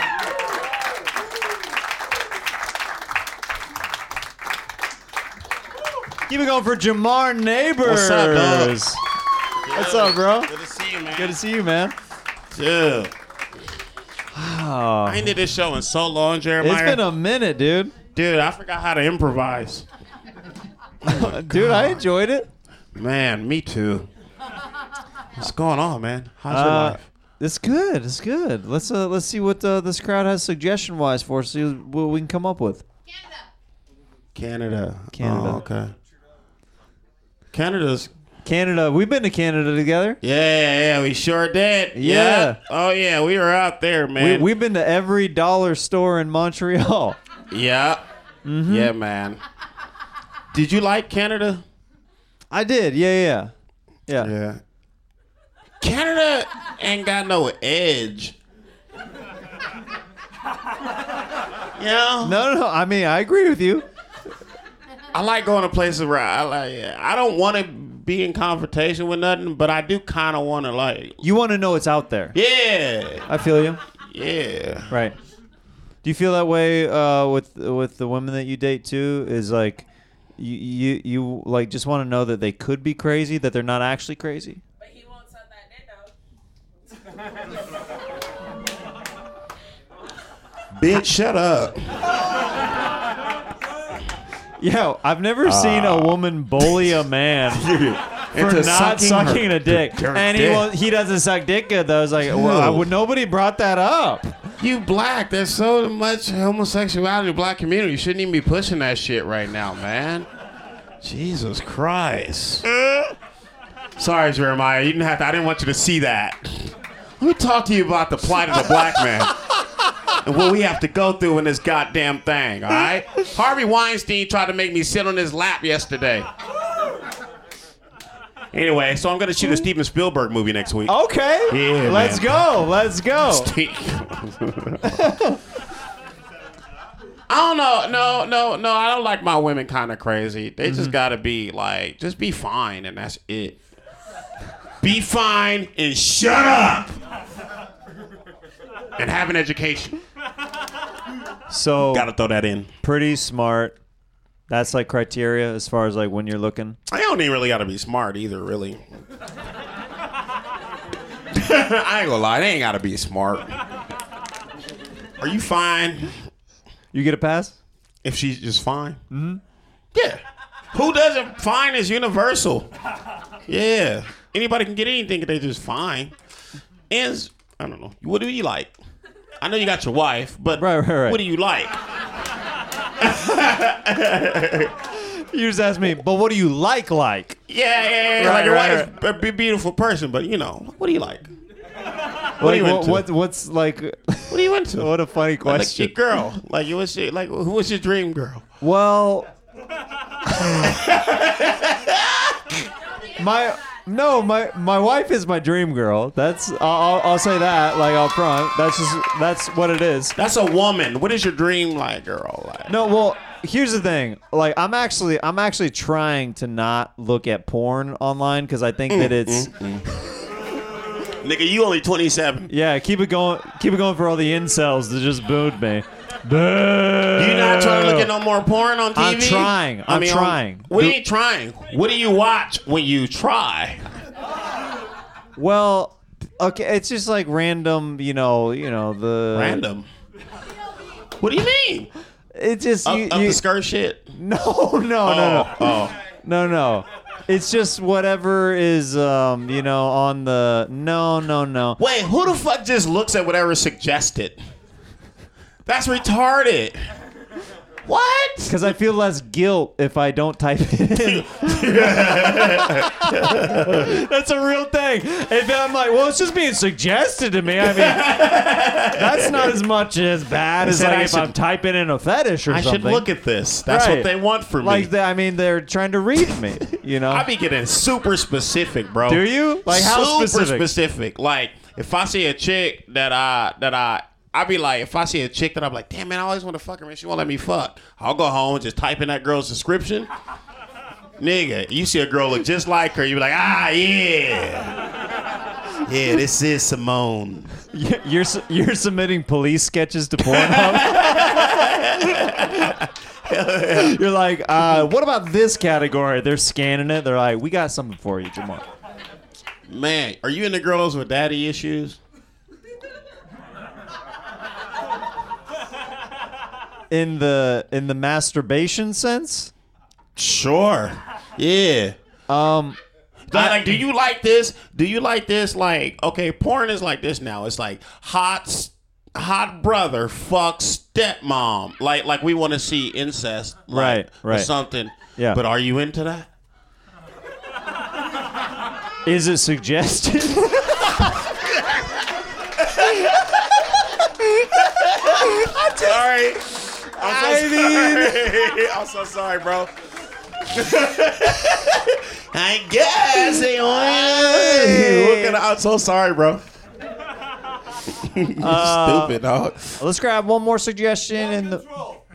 Keep it going for Jamar Neighbors. What's up, dog? What's up, bro? Good to see you, man. Good to see you, man. Dude. Oh, I ain't did this show in so long, Jeremiah. it's been a minute, dude. Dude, I forgot how to improvise. Dude, I enjoyed it. Man, me too. What's going on, man? How's your Uh, life? It's good. It's good. Let's uh, let's see what uh, this crowd has suggestion wise for us. See what we can come up with. Canada. Canada. Oh, okay. Canada's. Canada. We've been to Canada together. Yeah, yeah, we sure did. Yeah. Oh, yeah, we were out there, We, man. we've been to every dollar store in Montreal. yeah. Mm-hmm. Yeah, man. Did you like Canada? I did. Yeah, yeah, yeah. Yeah. Canada ain't got no edge. You know? No, no, no. I mean, I agree with you. I like going to places where I like. I don't want to be in confrontation with nothing, but I do kind of want to like. You want to know what's out there. Yeah. I feel you. Yeah. Right. Do you feel that way uh, with with the women that you date too? Is like you you, you like just want to know that they could be crazy, that they're not actually crazy. But he won't suck that dick though. Bitch, shut up. Yo, I've never seen a woman bully a man for Into not sucking sucking her- a dick, her and he dick. won't, he doesn't suck dick good though. It's like, well, I would, nobody brought that up. You black. There's so much homosexuality in the black community. You shouldn't even be pushing that shit right now, man. Jesus Christ. Sorry, Jeremiah. You didn't have to. I didn't want you to see that. Let me talk to you about the plight of the black man and what we have to go through in this goddamn thing, all right? Harvey Weinstein tried to make me sit on his lap yesterday. Anyway, so I'm going to shoot a Steven Spielberg movie next week. Okay, Yeah, let's man. go, let's go. I don't know. No, no, no. I don't like my women kind of crazy. They just got to be like, just be fine, and that's it. Be fine and shut up. And have an education. So Got to throw that in. pretty smart. That's like criteria as far as like when you're looking. I don't even really got to be smart either, really. I ain't gonna lie. They ain't got to be smart. Are you fine You get a pass? if she's just fine? Mm-hmm. Yeah. Who doesn't? Fine is universal. Yeah. Anybody can get anything if they just fine. And I don't know. What do you like? I know you got your wife, but Right, right, right. what do you like? You just asked me, but what do you like? Like Yeah, yeah, yeah. Right, like your right, wife's a b- beautiful person, but you know, what do you like? what, are you what, into? what what's like? What are you into? What a funny Like your question. girl. Like you was like who was your dream girl? Well, my no, my my wife is my dream girl. That's I'll, I'll, I'll say that like up front. That's just that's what it is. That's a woman. What is your dream like girl like? No, well, here's the thing. Like, I'm actually, I'm actually trying to not look at porn online because I think that it's, Nigga, you only twenty-seven. yeah. Keep it going, keep it going for all the incels that just booed me. Boo. You not trying to look at no more porn on T V? I'm trying. I'm on- trying. what are you trying? What do you watch when you try? Well, okay, it's just like random, you know, you know the Random. What do you mean? It's just Up, you, up you- the skirt shit? no, no, no, no, Oh. no, no. It's just whatever is, um, you know, on the no, no, no. Wait, who the fuck just looks at whatever suggested? That's retarded. What? Because I feel less guilt if I don't type it in. That's a real thing. If I'm like, well, it's just being suggested to me. I mean, that's not as much as bad as said like I if should- I'm typing in a fetish or I something. should look at this. That's Right. what they want from Like, me. the, I mean, they're trying to read me, you know? I be getting super specific, bro. Do you? Like, how super specific? specific. Like, if I see a chick that I that I I be like, if I see a chick that I'm like, damn man, I always want to fuck her, man. She won't let me fuck. I'll go home and just type in that girl's description. Nigga, you see a girl look just like her, you be like, ah, yeah, yeah, this is Simone. You're su- you're submitting police sketches to Pornhub. You're like, uh, what about this category? They're scanning it. They're like, we got something for you, Jamal. Man, are you into girls with daddy issues? In the in the masturbation sense, Sure. Yeah. um, Like, like, do you like this? Do you like this? Like, okay, porn is like this now. It's like hot, s- hot brother fuck stepmom. Like, like we want to see incest, like, Right, right. or something. Yeah. But are you into that? is it suggested? Sorry. I'm so I mean- sorry. I'm so sorry, bro. I guess they Hey. want. I'm so sorry, bro. Uh, Stupid dog. Let's grab one more suggestion in the.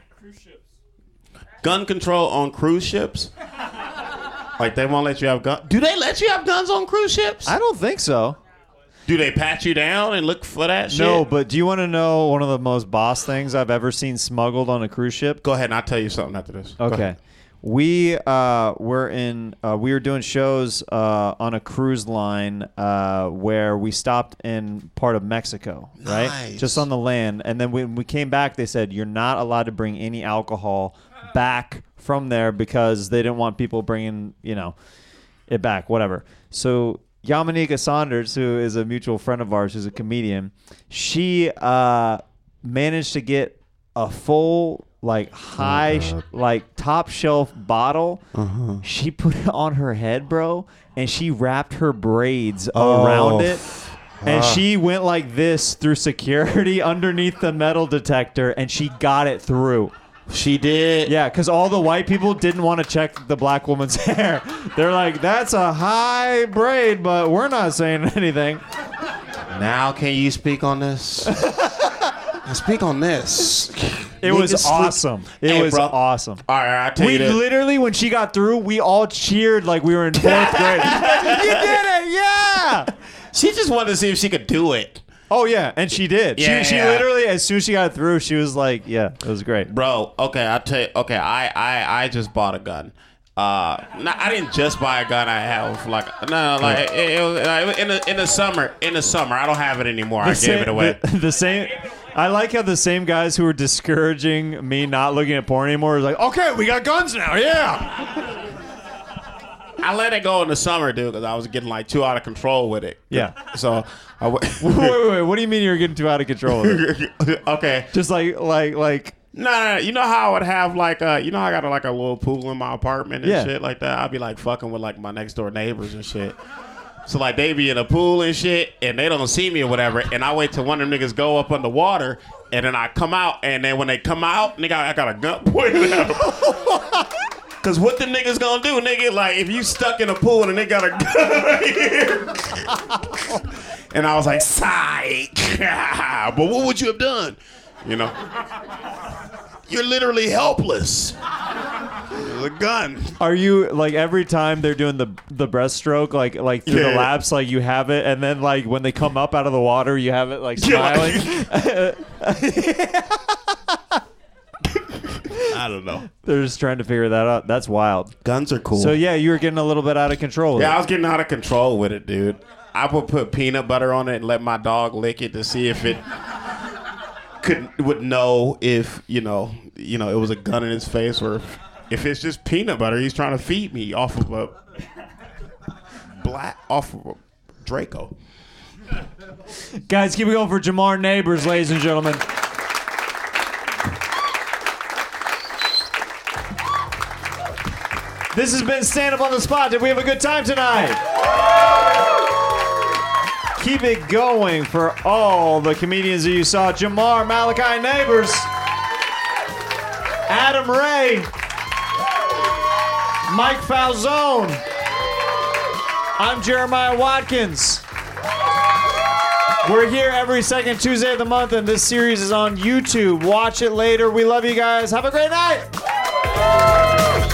Gun control on cruise ships. Like they won't let you have gun. Do they let you have guns on cruise ships? I don't think so. Do they pat you down and look for that shit? No, but do you want to know one of the most boss things I've ever seen smuggled on a cruise ship? Go ahead and I'll tell you something after this. Go Okay. ahead. We uh, were in uh, we were doing shows uh, on a cruise line uh, where we stopped in part of Mexico, right? Nice. Just on the land, and then when we came back, they said you're not allowed to bring any alcohol back from there because they didn't want people bringing, you know, it back, whatever. So Yamanika Saunders, who is a mutual friend of ours, who's a comedian, she uh, managed to get a full, like, high, sh- like, top shelf bottle. Uh-huh. She put it on her head, bro, and she wrapped her braids Oh, around it. And she went like this through security underneath the metal detector, and she got it through. She did. Yeah, because all the white people didn't want to check the black woman's hair. They're like, that's a high braid, but we're not saying anything. Now can you speak on this? Speak on this. It was Niggas sleep- awesome. It Hey, was bro. awesome. All right, I'll tell We you this. literally, when she got through, we all cheered like we were in fourth grade. You did it, yeah! She just wanted to see if she could do it. Oh, yeah, and she did. Yeah, she she yeah. literally, as soon as she got through, she was like, yeah, it was great. Bro, okay, I'll tell you. Okay, I, I, I just bought a gun. Uh, not, I didn't just buy a gun. I have like no, no like it, it was uh, in the in the summer. In the summer, I don't have it anymore. I The gave same- it away. The, the same. I like how the same guys who were discouraging me not looking at porn anymore was like, okay, we got guns now, yeah. I let it go in the summer, dude, because I was getting like too out of control with it. Yeah. So I w- wait, wait, wait. What do you mean you're getting too out of control with it? okay. Just like, like, like. No, no, no, you know how I would have like uh you know how I got a, like a little pool in my apartment and Yeah. shit like that. I'd be like fucking with like my next door neighbors and shit. So like they be in a pool and shit and they don't see me or whatever, and I wait till one of them niggas go up underwater and then I come out, and then when they come out, nigga, I got a gun pointed at them. Cause what the niggas gonna do, nigga? Like if you stuck in a pool and they got a gun right here. And I was like, psych. But what would you have done? You know? You're literally helpless. There's a gun. Are you like every time they're doing the the breaststroke, like like through the Yeah. laps, like you have it, and then like when they come up out of the water, you have it like smiling. I don't know. They're just trying to figure that out. That's wild. Guns are cool. So yeah, you were getting a little bit out of control. With yeah, I it. was getting out of control with it, dude. I would put peanut butter on it and let my dog lick it to see if it could would know if you know you know it was a gun in his face, or if, if it's just peanut butter he's trying to feed me off of a black off of a Draco. Guys, keep it going for Jamar Neighbors, ladies and gentlemen. This has been Stand Up on the Spot. Did we have a good time tonight? Keep it going for all the comedians that you saw. Jamar, Malachi Neighbors, Adam Ray, Mike Falzone. I'm Jeremiah Watkins. We're here every second Tuesday of the month, and this series is on YouTube. Watch it later. We love you guys. Have a great night.